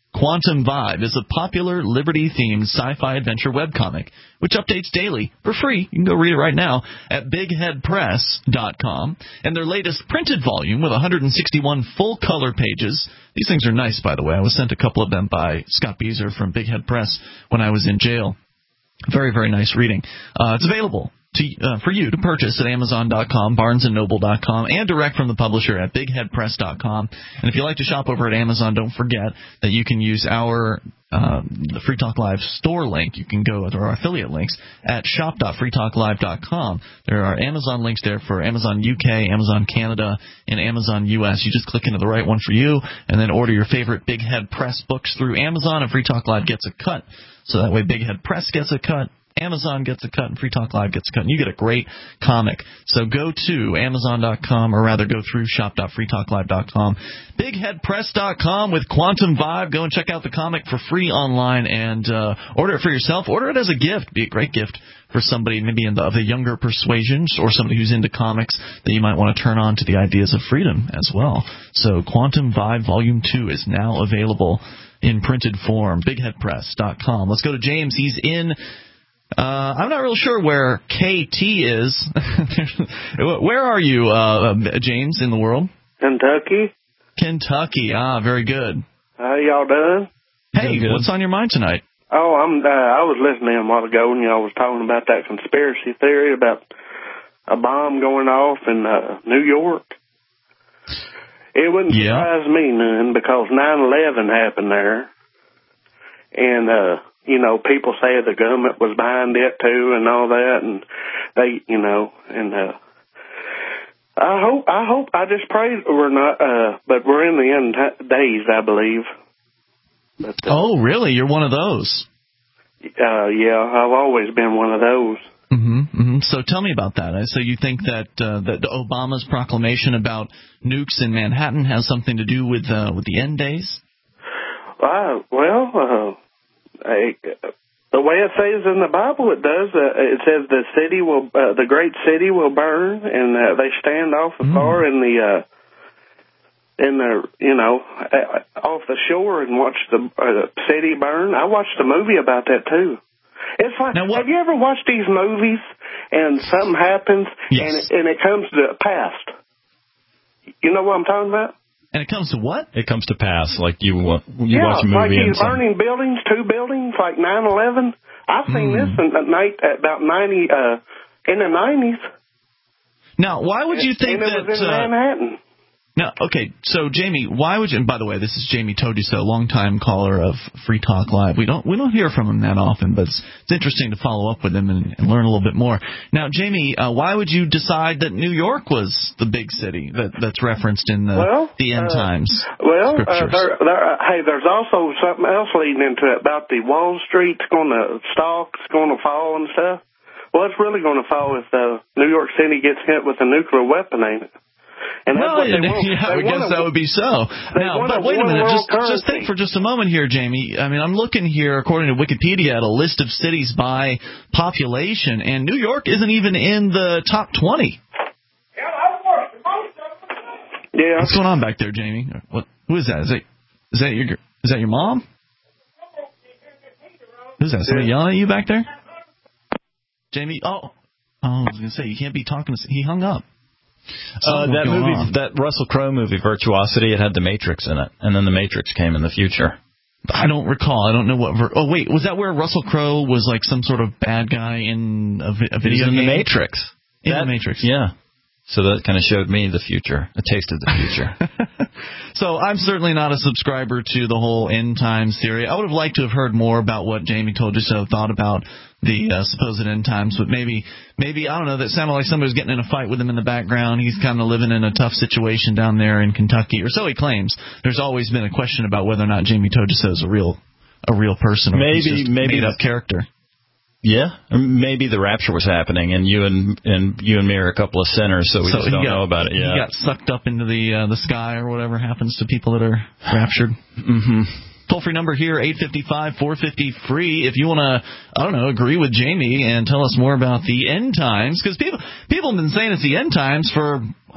[SPEAKER 1] Quantum Vibe is a popular Liberty-themed sci-fi adventure webcomic, which updates daily for free. You can go read it right now at big head press dot com. And their latest printed volume with one hundred sixty-one full-color pages. These things are nice, by the way. I was sent a couple of them by Scott Beazer from Big Head Press when I was in jail. Very, very nice reading. Uh, it's available to, uh, for you to purchase at amazon dot com, barnes and noble dot com, and direct from the publisher at big head press dot com. And if you like to shop over at Amazon, don't forget that you can use our uh, the Free Talk Live store link. You can go to our affiliate links at shop dot free talk live dot com. There are Amazon links there for Amazon U K, Amazon Canada, and Amazon U S. You just click into the right one for you, and then order your favorite Big Head Press books through Amazon, and Free Talk Live gets a cut. So that way Big Head Press gets a cut, Amazon gets a cut, and Free Talk Live gets a cut. And you get a great comic. So go to amazon dot com, or rather go through shop dot free talk live dot com. big head press dot com with Quantum Vibe. Go and check out the comic for free online and uh, order it for yourself. Order it as a gift. Be a great gift for somebody maybe in the, of the younger persuasions, or somebody who's into comics that you might want to turn on to the ideas of freedom as well. So Quantum Vibe Volume two is now available in printed form. big head press dot com. Let's go to James. He's in... Uh, I'm not real sure where K T is. Where are you, uh, James, in the world?
[SPEAKER 15] Kentucky.
[SPEAKER 1] Kentucky. Ah, very good.
[SPEAKER 15] How y'all doing?
[SPEAKER 1] Hey, what's on your mind tonight?
[SPEAKER 15] Oh, I'm. Uh, I was listening a while ago, and y'all was talking about that conspiracy theory about a bomb going off in uh, New York. It wouldn't
[SPEAKER 1] yeah.
[SPEAKER 15] surprise me none, because nine eleven happened there, and uh. You know, people say the government was behind it too, and all that, and they, you know, and uh, I hope, I hope, I just pray we're not, uh, but we're in the end t- days, I believe. But, uh,
[SPEAKER 1] oh, really? You're one of those?
[SPEAKER 15] Uh, yeah, I've always been one of those.
[SPEAKER 1] Mm-hmm, mm-hmm. So tell me about that. So you think that uh, that Obama's proclamation about nukes in Manhattan has something to do with uh, with the end days?
[SPEAKER 15] Uh, well. Uh, I, the way it says in the Bible, it does. Uh, it says the city will, uh, the great city will burn, and uh, they stand off the far in the, uh, in the, you know, uh, off the shore and watch the uh, city burn. I watched a movie about that too. It's like, now have you ever watched these movies and something happens
[SPEAKER 1] yes.
[SPEAKER 15] and it, and it comes to the past? You know what I'm talking about?
[SPEAKER 1] And it comes to what?
[SPEAKER 2] It comes to pass, like you, you
[SPEAKER 15] yeah,
[SPEAKER 2] watch a movie.
[SPEAKER 15] Like
[SPEAKER 2] and
[SPEAKER 15] he's burning some... buildings, two buildings, like nine eleven. I've seen mm. this in the night at about ninety, uh, in the nineties.
[SPEAKER 1] Now, why would you think
[SPEAKER 15] and it
[SPEAKER 1] that?
[SPEAKER 15] Was in
[SPEAKER 1] uh,
[SPEAKER 15] Manhattan.
[SPEAKER 1] Now, okay, so Jamie, why would you? And by the way, this is Jamie Tojiso, longtime caller of Free Talk Live. We don't we don't hear from him that often, but it's, it's interesting to follow up with him and, and learn a little bit more. Now, Jamie, uh, why would you decide that New York was the big city that, that's referenced in the
[SPEAKER 15] well,
[SPEAKER 1] the end
[SPEAKER 15] uh,
[SPEAKER 1] times?
[SPEAKER 15] Well,
[SPEAKER 1] scriptures?
[SPEAKER 15] Uh, there, there, uh, hey, there's also something else leading into it about the Wall Street's going to stalk's going to fall and stuff. Well, it's really going to fall if uh, New York City gets hit with a nuclear weapon, ain't it? And that's
[SPEAKER 1] well,
[SPEAKER 15] what they want.
[SPEAKER 1] yeah,
[SPEAKER 15] they
[SPEAKER 1] I guess
[SPEAKER 15] want
[SPEAKER 1] that would be so. Now, but wait a minute, just, just think for just a moment here, Jamie. I mean, I'm looking here, according to Wikipedia, at a list of cities by population, and New York isn't even in the top twenty.
[SPEAKER 15] Yeah.
[SPEAKER 1] What's going on back there, Jamie? What? Who is that? Is that is that your is that your mom? Who's that? Somebody yelling at you back there? Jamie? Oh, oh I was gonna say you can't be talking to. He hung up.
[SPEAKER 2] Uh, that movie, on. that Russell Crowe movie, Virtuosity, it had The Matrix in it, and then The Matrix came in the future.
[SPEAKER 1] I don't recall. I don't know what. Ver- oh wait, was that where Russell Crowe was like some sort of bad guy in a, vi- a video
[SPEAKER 2] in
[SPEAKER 1] game?
[SPEAKER 2] The Matrix.
[SPEAKER 1] In
[SPEAKER 2] that,
[SPEAKER 1] The Matrix.
[SPEAKER 2] Yeah. So that kind of showed me the future, a taste of the future.
[SPEAKER 1] So I'm certainly not a subscriber to the whole end times theory. I would have liked to have heard more about what Jamie told you so thought about the uh, supposed end times, but maybe, maybe I don't know, that sounded like somebody was getting in a fight with him in the background. He's kind of living in a tough situation down there in Kentucky, or so he claims. There's always been a question about whether or not Jamie Tojiso is a real, a real person, or
[SPEAKER 2] maybe,
[SPEAKER 1] he's just
[SPEAKER 2] maybe
[SPEAKER 1] made up character.
[SPEAKER 2] Yeah, maybe the rapture was happening, and you and and you and me are a couple of sinners, so we so just don't got, know about it. Yeah,
[SPEAKER 1] he got sucked up into the uh, the sky or whatever happens to people that are raptured.
[SPEAKER 2] Mm-hmm.
[SPEAKER 1] Toll free number here, eight five five, four five zero, free. If you want to, I don't know, agree with Jamie and tell us more about the end times, because people people have been saying it's the end times for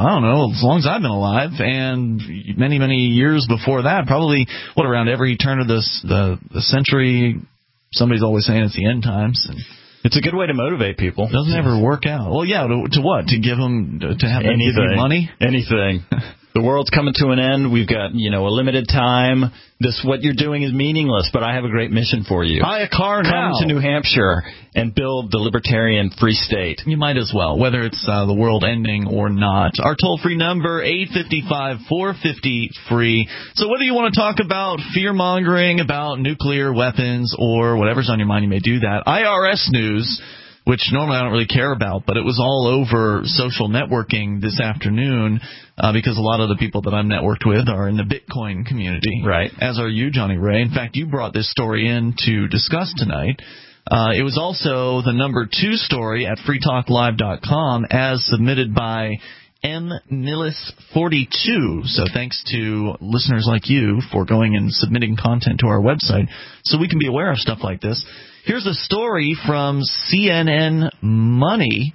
[SPEAKER 1] I don't know, as long as I've been alive, and many, many years before that, probably, what, around every turn of this, the, the century, somebody's always saying it's the end times. And
[SPEAKER 2] it's a good way to motivate people.
[SPEAKER 1] Doesn't ever work out. Well, yeah, to, to what? To give them, to have them give you money?
[SPEAKER 2] Anything. The world's coming to an end. We've got, you know, a limited time. This, what you're doing is meaningless, but I have a great mission for you.
[SPEAKER 1] Buy a car
[SPEAKER 2] Come
[SPEAKER 1] now.
[SPEAKER 2] to New Hampshire and build the libertarian free state.
[SPEAKER 1] You might as well, whether it's uh, the world ending or not. Our toll-free number, eight five five, four five zero, free. So whether you want to talk about fear-mongering, about nuclear weapons, or whatever's on your mind, you may do that. I R S news, which normally I don't really care about, but it was all over social networking this afternoon uh, because a lot of the people that I'm networked with are in the Bitcoin community.
[SPEAKER 2] Right.
[SPEAKER 1] As are you, Johnny Ray. In fact, you brought this story in to discuss tonight. Uh, it was also the number two story at free talk live dot com as submitted by M. Nillis forty-two. So thanks to listeners like you for going and submitting content to our website so we can be aware of stuff like this. Here's a story from C N N Money.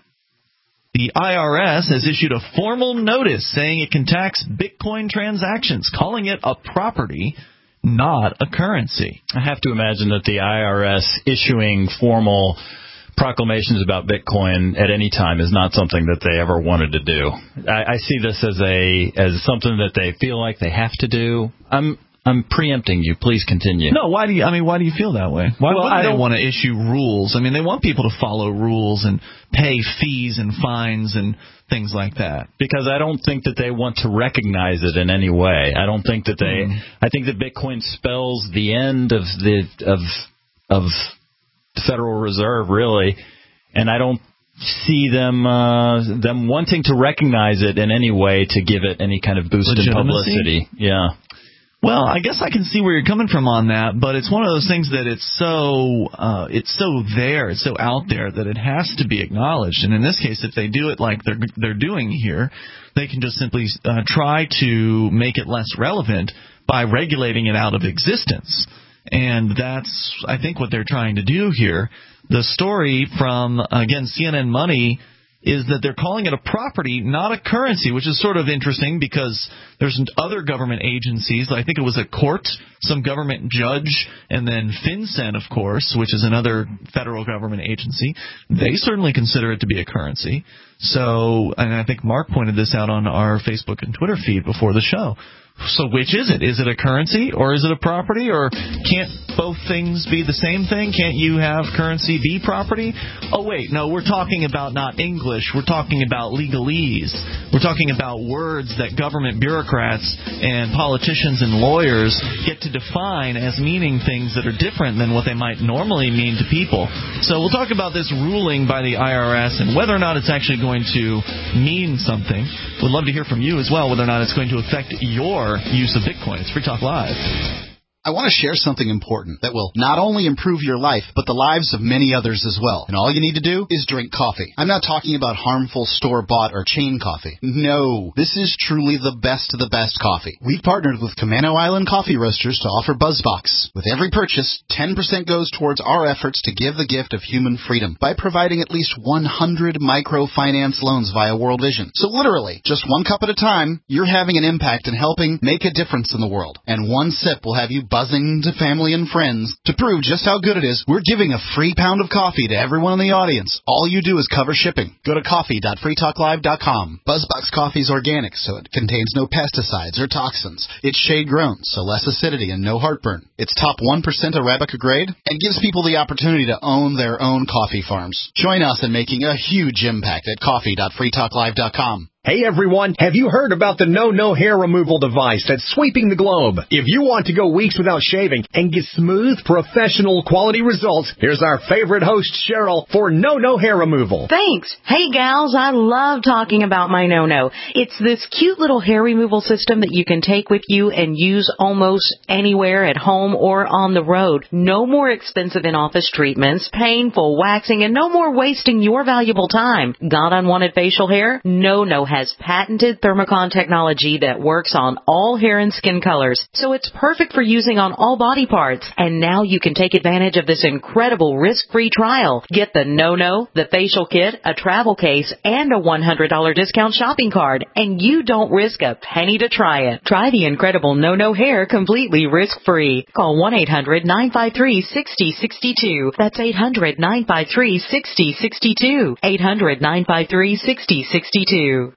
[SPEAKER 1] The I R S has issued a formal notice saying it can tax Bitcoin transactions, calling it a property, not a currency.
[SPEAKER 2] I have to imagine that the I R S issuing formal proclamations about Bitcoin at any time is not something that they ever wanted to do. I, I see this as a as something that they feel like they have to do. I'm I'm preempting you. Please continue.
[SPEAKER 1] No, why do you? I mean, why do you feel that way? Why
[SPEAKER 2] well,
[SPEAKER 1] would
[SPEAKER 2] I
[SPEAKER 1] they
[SPEAKER 2] don't
[SPEAKER 1] want to issue rules? I mean, they want people to follow rules and pay fees and fines and things like that.
[SPEAKER 2] Because I don't think that they want to recognize it in any way. I don't think that they. Mm. I think that Bitcoin spells the end of the of of the Federal Reserve, really, and I don't see them uh, them wanting to recognize it in any way to give it any kind of boost in publicity. Yeah.
[SPEAKER 1] Well, I guess I can see where you're coming from on that, but it's one of those things that it's so uh, it's so there, it's so out there that it has to be acknowledged. And in this case, if they do it like they're they're doing here, they can just simply uh, try to make it less relevant by regulating it out of existence. And that's, I think, what they're trying to do here. The story from, again, C N N Money is that they're calling it a property, not a currency, which is sort of interesting because there's other government agencies. I think it was a court, some government judge, and then FinCEN, of course, which is another federal government agency. They certainly consider it to be a currency. So, and I think Mark pointed this out on our Facebook and Twitter feed before the show. So which is it? Is it a currency or is it a property? Or can't both things be the same thing? Can't you have currency be property? Oh, wait, no, we're talking about not English. We're talking about legalese. We're talking about words that government bureaucrats and politicians and lawyers get to define as meaning things that are different than what they might normally mean to people. So we'll talk about this ruling by the I R S and whether or not it's actually going to mean something. We'd love to hear from you as well, whether or not it's going to affect your use of Bitcoin. It's Free Talk Live.
[SPEAKER 5] I want to share something important that will not only improve your life, but the lives of many others as well. And all you need to do is drink coffee. I'm not talking about harmful store-bought or chain coffee. No, this is truly the best of the best coffee. We've partnered with Camano Island Coffee Roasters to offer BuzzBox. With every purchase, ten percent goes towards our efforts to give the gift of human freedom by providing at least one hundred microfinance loans via World Vision. So literally, just one cup at a time, you're having an impact and helping make a difference in the world. And one sip will have you buzzing to family and friends. To prove just how good it is, we're giving a free pound of coffee to everyone in the audience. All you do is cover shipping. Go to coffee dot free talk live dot com. BuzzBox coffee is organic, so it contains no pesticides or toxins. It's shade-grown, so less acidity and no heartburn. It's top one percent Arabica grade and gives people the opportunity to own their own coffee farms. Join us in making a huge impact at coffee dot free talk live dot com.
[SPEAKER 16] Hey everyone, have you heard about the No No hair removal device that's sweeping the globe? If you want to go weeks without shaving and get smooth, professional quality results, here's our favorite host, Cheryl, for No No hair removal.
[SPEAKER 17] Thanks. Hey gals, I love talking about my No No. It's this cute little hair removal system that you can take with you and use almost anywhere at home or on the road. No more expensive in-office treatments, painful waxing, and no more wasting your valuable time. Got unwanted facial hair? No No has has patented Thermocon technology that works on all hair and skin colors, so it's perfect for using on all body parts. And now you can take advantage of this incredible risk-free trial. Get the no-no, the facial kit, a travel case, and a one hundred dollars discount shopping card, and you don't risk a penny to try it. Try the incredible no-no hair completely risk-free. Call one eight hundred nine five three six zero six two. That's eight hundred nine five three six zero six two. eight hundred nine five three six zero six two.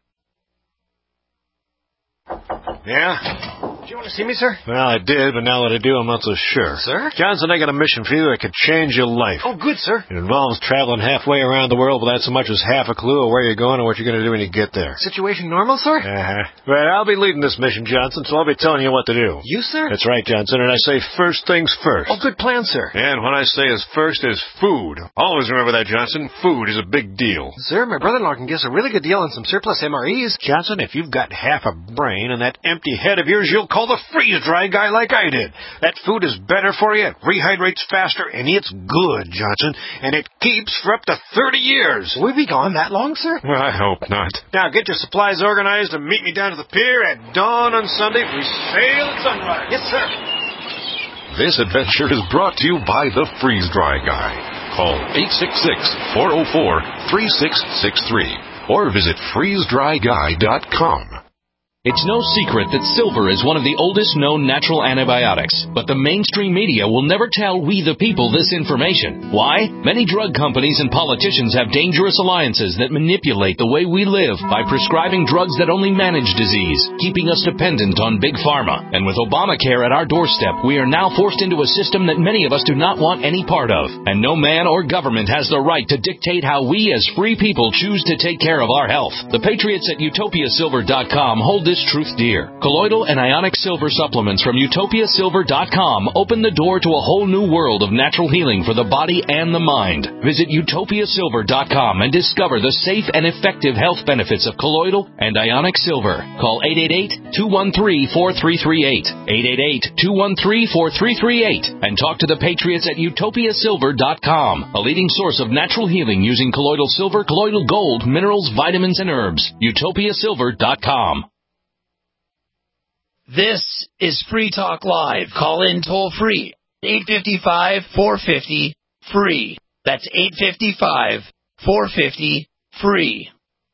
[SPEAKER 18] Yeah? Did you want to see me, sir? Well, I did, but now that I do, I'm not so sure. Sir? Johnson, I got a mission for you that could change your life. Oh, good, sir. It involves traveling halfway around the world without so much as half a clue of where you're going or what you're going to do when you get there.
[SPEAKER 19] Situation normal, sir?
[SPEAKER 18] Uh-huh. Well, I'll be leading this mission, Johnson, so I'll be telling you what to do.
[SPEAKER 19] You, sir?
[SPEAKER 18] That's right, Johnson, and I say first things first.
[SPEAKER 19] Oh, good plan, sir.
[SPEAKER 18] And what I say is first is food. Always remember that, Johnson. Food is a big deal.
[SPEAKER 19] Sir, my brother-in-law can get us a really good deal on some surplus M R Es.
[SPEAKER 18] Johnson, if you've got half a brain and that empty head of yours, you'll call the freeze-dry guy like I did. That food is better for you, it rehydrates faster, and it's good, Johnson, and it keeps for up to thirty years.
[SPEAKER 19] Will we be gone that long, sir?
[SPEAKER 18] Well, I hope not. Now, get your supplies organized and meet me down to the pier at dawn on Sunday. We sail at sunrise.
[SPEAKER 19] Yes, sir.
[SPEAKER 10] This adventure is brought to you by the Freeze-Dry Guy. Call eight six six, four oh four, three six six three or visit freeze dry guy dot com.
[SPEAKER 14] It's no secret that silver is one of the oldest known natural antibiotics, but the mainstream media will never tell we the people this information. Why? Many drug companies and politicians have dangerous alliances that manipulate the way we live by prescribing drugs that only manage disease, keeping us dependent on big pharma. And with Obamacare at our doorstep, we are now forced into a system that many of us do not want any part of. And no man or government has the right to dictate how we as free people choose to take care of our health. The patriots at utopia silver dot com hold this truth dear. Colloidal and ionic silver supplements from utopia silver dot com open the door to a whole new world of natural healing for the body and the mind. Visit utopia silver dot com and discover the safe and effective health benefits of colloidal and ionic silver. Call eight eight eight, two one three, four three three eight, eight eight eight, two one three, four three three eight, and talk to the patriots at utopia silver dot com, a leading source of natural healing using colloidal silver, colloidal gold, minerals, vitamins, and herbs. utopia silver dot com.
[SPEAKER 8] This is Free Talk Live. Call in toll free. eight five five, four five zero, free. That's eight five five, four five zero, free.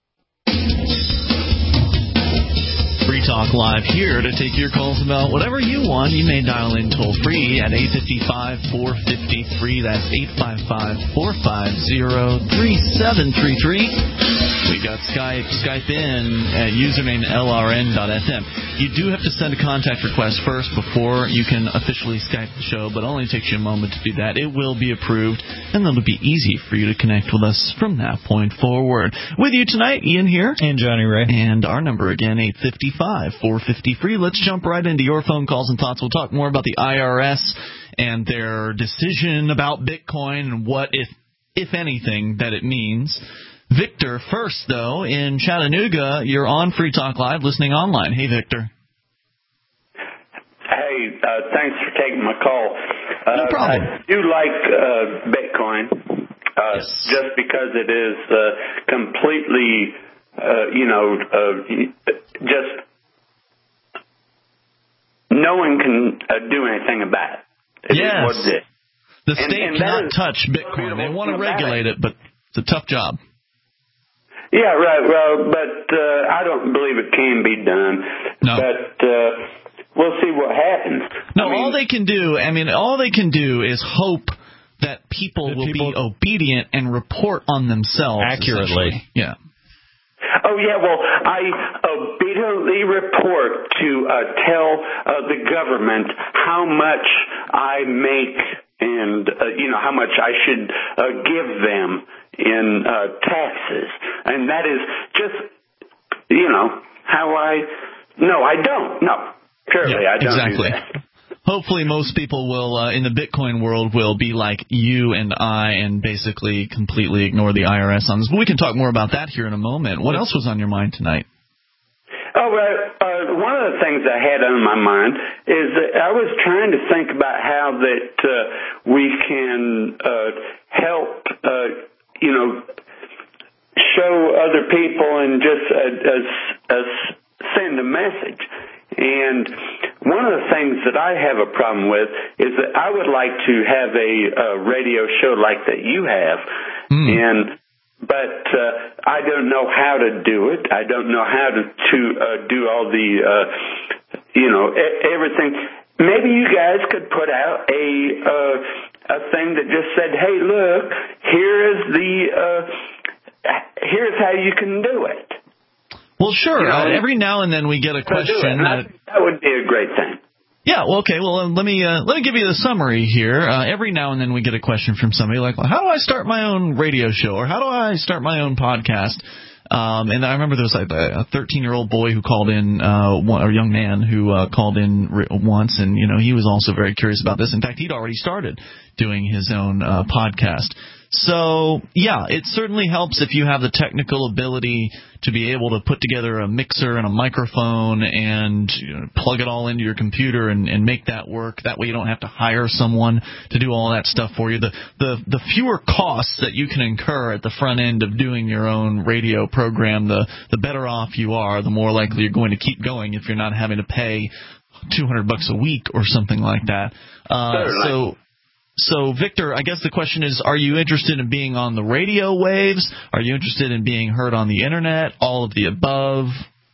[SPEAKER 1] Free Talk Live here to take your calls about whatever you want. You may dial in toll-free at eight five five, four five zero, free. That's eight five five, four five zero, three seven three three. We got Skype, Skype in at username L R N dot F M. You do have to send a contact request first before you can officially Skype the show, but it only takes you a moment to do that. It will be approved, and it'll be easy for you to connect with us from that point forward. With you tonight, Ian here.
[SPEAKER 2] And Johnny Ray.
[SPEAKER 1] And our number again, eight five five, four five zero, free. Let's jump right into your phone calls and thoughts. We'll talk more about the I R S and their decision about Bitcoin and what, if if anything, that it means. Victor first, though, in Chattanooga. You're on Free Talk Live, listening online. Hey, Victor.
[SPEAKER 20] Hey, uh, thanks for taking my call. Uh,
[SPEAKER 1] no problem.
[SPEAKER 20] I do like uh, Bitcoin uh,
[SPEAKER 1] yes.
[SPEAKER 20] just because it is uh, completely, uh, you know, uh, just no one can uh, do anything about it. It
[SPEAKER 1] yes.
[SPEAKER 20] is what it is.
[SPEAKER 1] The
[SPEAKER 20] and,
[SPEAKER 1] state
[SPEAKER 20] and
[SPEAKER 1] cannot touch Bitcoin. They want to regulate it, but it's a tough job.
[SPEAKER 20] Yeah, right. Well, but uh, I don't believe it can be done.
[SPEAKER 1] No.
[SPEAKER 20] But uh, we'll see what happens.
[SPEAKER 1] No,
[SPEAKER 20] I mean,
[SPEAKER 1] all they can do, I mean, all they can do is hope that people will people be obedient and report on themselves
[SPEAKER 2] accurately.
[SPEAKER 1] Yeah.
[SPEAKER 20] Oh, yeah, well, I obediently report to uh, tell uh, the government how much I make and, uh, you know, how much I should uh, give them in uh, taxes. And that is just, you know, how I... No, I don't. No, surely
[SPEAKER 1] yeah,
[SPEAKER 20] I don't
[SPEAKER 1] exactly.
[SPEAKER 20] do that.
[SPEAKER 1] Hopefully most people will, uh, in the Bitcoin world, will be like you and I and basically completely ignore the I R S on this. But we can talk more about that here in a moment. What else was on your mind tonight?
[SPEAKER 20] Oh, well, uh, one of the things I had on my mind is that I was trying to think about how that uh, we can uh, help, uh, you know, show other people and just uh, uh, uh, send a message. And one of the things that I have a problem with is that I would like to have a, a radio show like that you have, mm. and but uh, I don't know how to do it. I don't know how to to uh, do all the uh, you know e- everything. Maybe you guys could put out a uh, a thing that just said, "Hey, look, here is the uh, here's how you can do it."
[SPEAKER 1] Well, sure.
[SPEAKER 20] You know,
[SPEAKER 1] uh, every now and then we get a question that
[SPEAKER 20] that would be a great thing.
[SPEAKER 1] Yeah, well, okay. Well, uh, let me uh, let me give you the summary here. Uh, every now and then we get a question from somebody like, well, "How do I start my own radio show?" or "How do I start my own podcast?" Um, and I remember there was like a thirteen-year-old boy who called in, uh, one, or a young man who uh, called in re- once, and you know he was also very curious about this. In fact, he'd already started doing his own uh, podcast. So, yeah, it certainly helps if you have the technical ability to be able to put together a mixer and a microphone and you know, plug it all into your computer and, and make that work. That way you don't have to hire someone to do all that stuff for you. The, the, the fewer costs that you can incur at the front end of doing your own radio program, the, the better off you are, the more likely you're going to keep going if you're not having to pay two hundred bucks a week or something like that. Uh, so... So, Victor, I guess the question is, are you interested in being on the radio waves? Are you interested in being heard on the Internet? All of the above?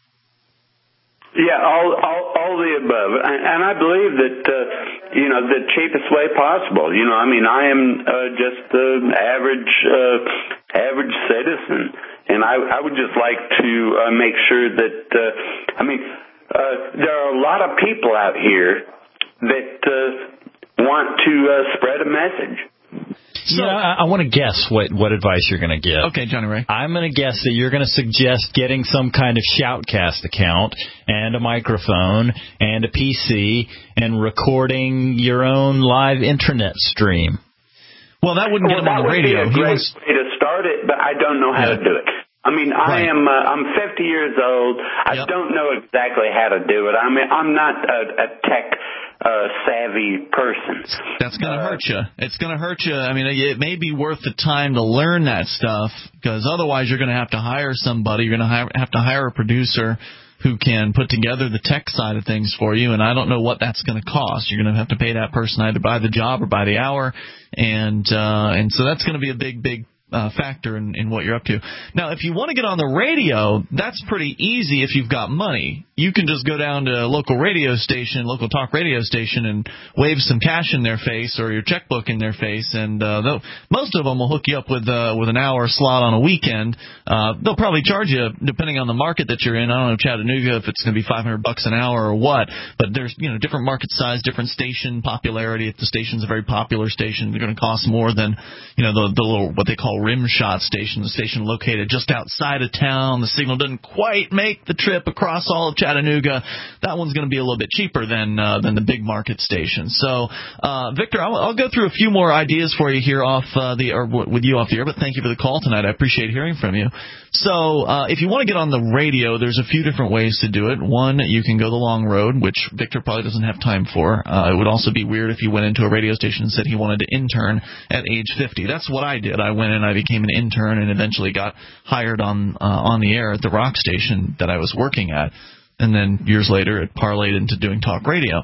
[SPEAKER 20] Yeah, all all, all the above. And, and I believe that, uh, you know, the cheapest way possible. You know, I mean, I am uh, just the average, uh, average citizen. And I, I would just like to uh, make sure that, uh, I mean, uh, there are a lot of people out here that... Uh, want to uh, spread a message.
[SPEAKER 2] So, yeah, I, I want to guess what, what advice you're going to give.
[SPEAKER 1] Okay, Johnny Ray.
[SPEAKER 2] I'm going to guess that you're going to suggest getting some kind of Shoutcast account and a microphone and a P C and recording your own live internet stream.
[SPEAKER 1] Well, that wouldn't
[SPEAKER 20] well,
[SPEAKER 1] get him on the radio.
[SPEAKER 20] That would be a great was... way to start it, but I don't know how yeah. to do it. I mean, I right. am, uh, I'm fifty years old. I yep. don't know exactly how to do it. I mean, I'm not a, a tech uh, savvy person.
[SPEAKER 1] That's going to uh, hurt you. It's going to hurt you. I mean, it may be worth the time to learn that stuff, because otherwise you're going to have to hire somebody. You're going to have to hire a producer who can put together the tech side of things for you, and I don't know what that's going to cost. You're going to have to pay that person either by the job or by the hour, and uh, and so that's going to be a big, big Uh, factor in, in what you're up to. Now, if you want to get on the radio, that's pretty easy if you've got money. You can just go down to a local radio station, local talk radio station, and wave some cash in their face or your checkbook in their face, and uh, most of them will hook you up with uh, with an hour slot on a weekend. Uh, they'll probably charge you, depending on the market that you're in. I don't know, Chattanooga, if it's going to be five hundred bucks an hour or what, but there's you know different market size, different station popularity. If the station's a very popular station, they're going to cost more than you know the, the little what they call rim shot station, the station located just outside of town. The signal doesn't quite make the trip across all of Chattanooga. That one's going to be a little bit cheaper than uh, than the big market station. So, uh, Victor, I'll, I'll go through a few more ideas for you here off uh, the or with you off the air. But thank you for the call tonight. I appreciate hearing from you. So, uh, if you want to get on the radio, there's a few different ways to do it. One, you can go the long road, which Victor probably doesn't have time for. Uh, it would also be weird if he went into a radio station and said he wanted to intern at age fifty. That's what I did. I went in, I became an intern, and eventually got hired on uh, on the air at the rock station that I was working at. And then years later, it parlayed into doing talk radio.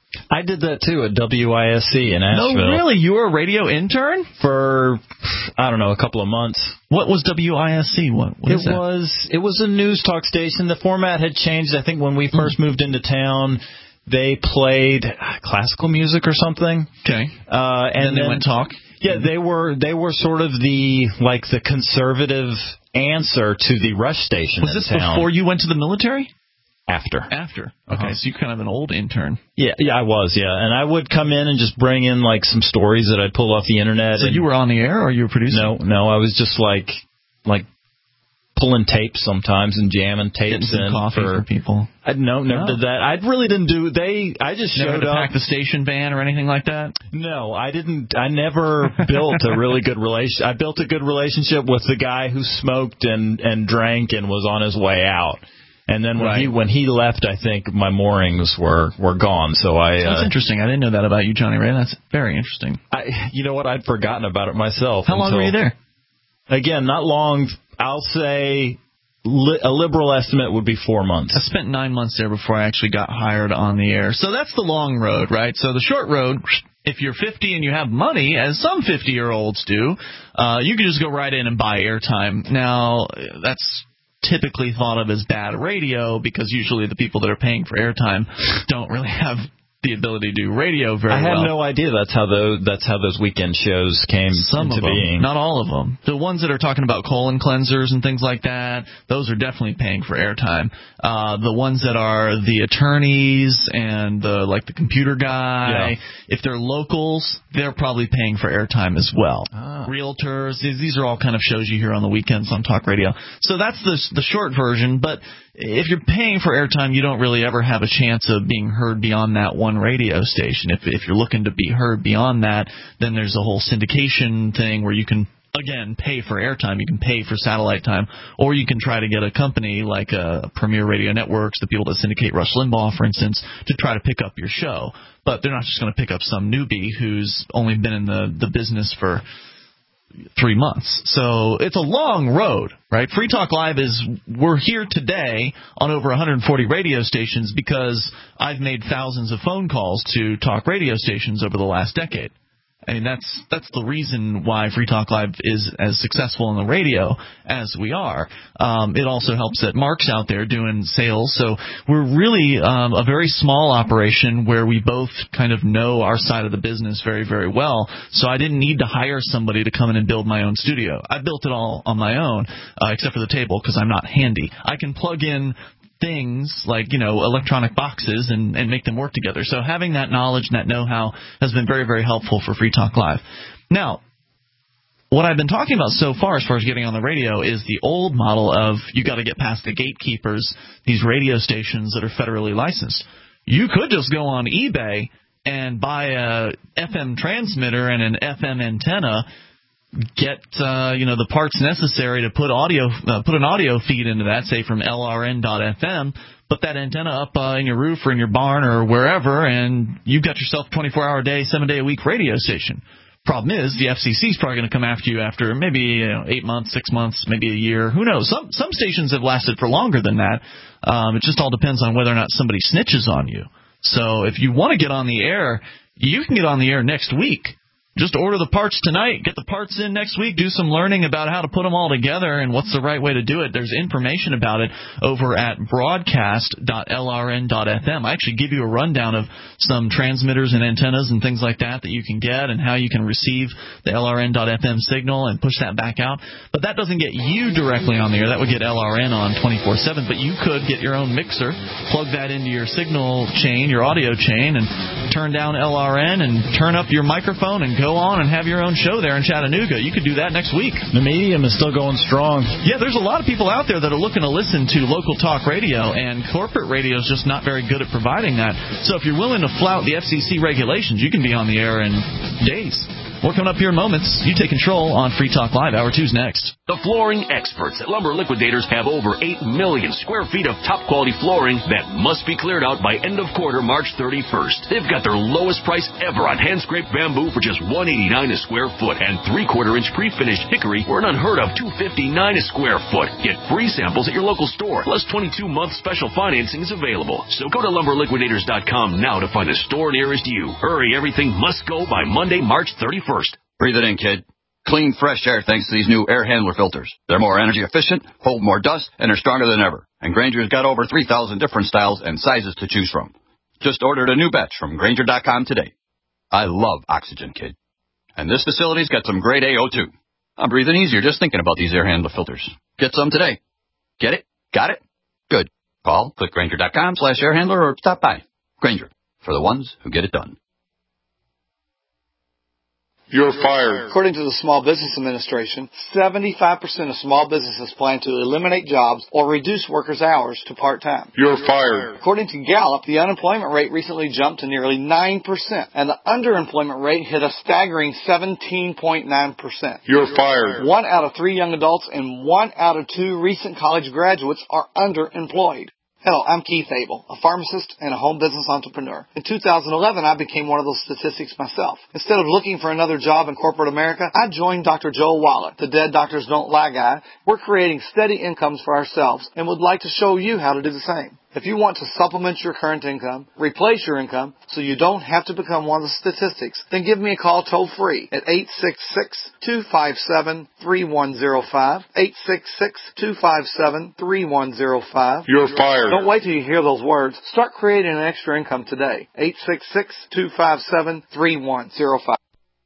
[SPEAKER 2] I did that, too, at W I S C in Asheville.
[SPEAKER 1] No, really? You were a radio intern?
[SPEAKER 2] For, I don't know, a couple of months.
[SPEAKER 1] What was W I S C? What, what
[SPEAKER 2] it
[SPEAKER 1] is that?
[SPEAKER 2] was It was a news talk station. The format had changed. I think when we first mm. moved into town, they played classical music or something.
[SPEAKER 1] Okay.
[SPEAKER 2] Uh, and,
[SPEAKER 1] and then they went talk?
[SPEAKER 2] Yeah, they were they were sort of the, like, the conservative answer to the Rush station
[SPEAKER 1] was
[SPEAKER 2] in
[SPEAKER 1] this
[SPEAKER 2] town.
[SPEAKER 1] Before you went to the military?
[SPEAKER 2] After.
[SPEAKER 1] After. Okay,
[SPEAKER 2] uh-huh.
[SPEAKER 1] so you're kind of an old intern.
[SPEAKER 2] Yeah, yeah, I was, yeah. And I would come in and just bring in, like, some stories that I'd pull off the Internet.
[SPEAKER 1] So
[SPEAKER 2] and
[SPEAKER 1] you were on the air, or you were producing?
[SPEAKER 2] No, no, I was just, like, like pulling tapes sometimes and jamming tapes
[SPEAKER 1] Getting some
[SPEAKER 2] in
[SPEAKER 1] coffee for, for people.
[SPEAKER 2] I no, never
[SPEAKER 1] no.
[SPEAKER 2] did that. I really didn't do. They, I just
[SPEAKER 1] never
[SPEAKER 2] showed
[SPEAKER 1] had to
[SPEAKER 2] up.
[SPEAKER 1] pack the station van or anything like that.
[SPEAKER 2] No, I didn't. I never built a really good relation. I built a good relationship with the guy who smoked and and drank and was on his way out. And then when
[SPEAKER 1] right.
[SPEAKER 2] he when he left, I think my moorings were, were gone. So I.
[SPEAKER 1] That's
[SPEAKER 2] uh,
[SPEAKER 1] interesting. I didn't know that about you, Johnny Ray. That's very interesting.
[SPEAKER 2] I, you know what? I'd forgotten about it myself.
[SPEAKER 1] How long
[SPEAKER 2] until,
[SPEAKER 1] were you there?
[SPEAKER 2] Again, not long. I'll say li- a liberal estimate would be four months.
[SPEAKER 1] I spent nine months there before I actually got hired on the air. So that's the long road, right? So the short road, if you're fifty and you have money, as some fifty-year-olds do, uh, you can just go right in and buy airtime. Now, that's typically thought of as bad radio because usually the people that are paying for airtime don't really have the ability to do radio very well.
[SPEAKER 2] I had
[SPEAKER 1] well.
[SPEAKER 2] no idea that's how those that's how those weekend shows came
[SPEAKER 1] Some
[SPEAKER 2] into
[SPEAKER 1] of them,
[SPEAKER 2] being.
[SPEAKER 1] not all of them. The ones that are talking about colon cleansers and things like that, those are definitely paying for airtime. Uh, the ones that are the attorneys and the like the computer guy, yeah. if they're locals, they're probably paying for airtime as well.
[SPEAKER 2] Ah.
[SPEAKER 1] Realtors, these, these are all kind of shows you hear on the weekends on talk radio. So that's the the short version, but if you're paying for airtime, you don't really ever have a chance of being heard beyond that one radio station. If if you're looking to be heard beyond that, then there's a whole syndication thing where you can, again, pay for airtime. You can pay for satellite time, or you can try to get a company like uh, Premier Radio Networks, the people that syndicate Rush Limbaugh, for instance, to try to pick up your show. But they're not just going to pick up some newbie who's only been in the, the business for three months. So it's a long road, right? Free Talk Live is, we're here today on over one hundred forty radio stations because I've made thousands of phone calls to talk radio stations over the last decade. I mean, that's that's the reason why Free Talk Live is as successful on the radio as we are. Um, it also helps that Mark's out there doing sales. So we're really um, a very small operation where we both kind of know our side of the business very, very well. So I didn't need to hire somebody to come in and build my own studio. I built it all on my own, uh, except for the table because I'm not handy. I can plug in things like, you know, electronic boxes and, and make them work together. So having that knowledge and that know-how has been very, very helpful for Free Talk Live. Now, what I've been talking about so far as far as getting on the radio is the old model of you got to get past the gatekeepers, these radio stations that are federally licensed. You could just go on eBay and buy a F M transmitter and an F M antenna, get uh, you know the parts necessary to put audio uh, put an audio feed into that, say from L R N dot F M, put that antenna up uh, in your roof or in your barn or wherever, and you've got yourself a twenty-four hour a day, seven day a week radio station. Problem is, the F C C is probably going to come after you after maybe you know, eight months, six months, maybe a year. Who knows? Some some stations have lasted for longer than that. Um, it just all depends on whether or not somebody snitches on you. So if you want to get on the air, you can get on the air next week. Just order the parts tonight, get the parts in next week, do some learning about how to put them all together and what's the right way to do it. There's information about it over at broadcast dot L R N dot F M. I actually give you a rundown of some transmitters and antennas and things like that that you can get and how you can receive the L R N dot F M signal and push that back out. But that doesn't get you directly on the air. That would get L R N on twenty-four seven. But you could get your own mixer, plug that into your signal chain, your audio chain, and turn down L R N and turn up your microphone and go on and have your own show there in Chattanooga. You could do that next week.
[SPEAKER 2] The medium is still going strong.
[SPEAKER 1] Yeah, there's a lot of people out there that are looking to listen to local talk radio, and corporate radio is just not very good at providing that. So if you're willing to flout the F C C regulations, you can be on the air in days. We're coming up here in moments. You take control on Free Talk Live. Hour two's next.
[SPEAKER 21] The flooring experts at Lumber Liquidators have over eight million square feet of top-quality flooring that must be cleared out by end of quarter March thirty-first. They've got their lowest price ever on hand-scraped bamboo for just one hundred eighty-nine dollars a square foot, and three-quarter inch pre-finished hickory for an unheard of two hundred fifty-nine dollars a square foot. Get free samples at your local store, plus twenty-two month special financing is available. So go to lumber liquidators dot com now to find a store nearest you. Hurry, everything must go by Monday, March thirty-first.
[SPEAKER 22] Breathe it in, kid. Clean, fresh air thanks to these new air handler filters. They're more energy efficient, hold more dust, and are stronger than ever. And Grainger's got over three thousand different styles and sizes to choose from. Just ordered a new batch from Grainger dot com today. I love oxygen, kid. And this facility's got some grade A O two. I'm breathing easier just thinking about these air handler filters. Get some today. Get it? Got it? Good. Call, click Grainger dot com slash air handler, or stop by. Grainger, for the ones who get it done.
[SPEAKER 23] You're fired. According to the Small Business Administration, seventy-five percent of small businesses plan to eliminate jobs or reduce workers' hours to part-time. You're fired. According to Gallup, the unemployment rate recently jumped to nearly nine percent, and the underemployment rate hit a staggering seventeen point nine percent. You're fired. One out of three young adults and one out of two recent college graduates are underemployed. Hello, I'm Keith Abel, a pharmacist and a home business entrepreneur. In two thousand eleven, I became one of those statistics myself. Instead of looking for another job in corporate America, I joined Doctor Joel Wallach, the Dead Doctors Don't Lie guy. We're creating steady incomes for ourselves and would like to show you how to do the same. If you want to supplement your current income, replace your income, so you don't have to become one of the statistics, then give me a call toll-free at eight six six, two five seven, three one zero five, eight six six, two five seven, three one zero five.
[SPEAKER 3] You're fired.
[SPEAKER 23] Don't wait till you hear those words. Start creating an extra income today. eight six six, two five seven, three one zero five.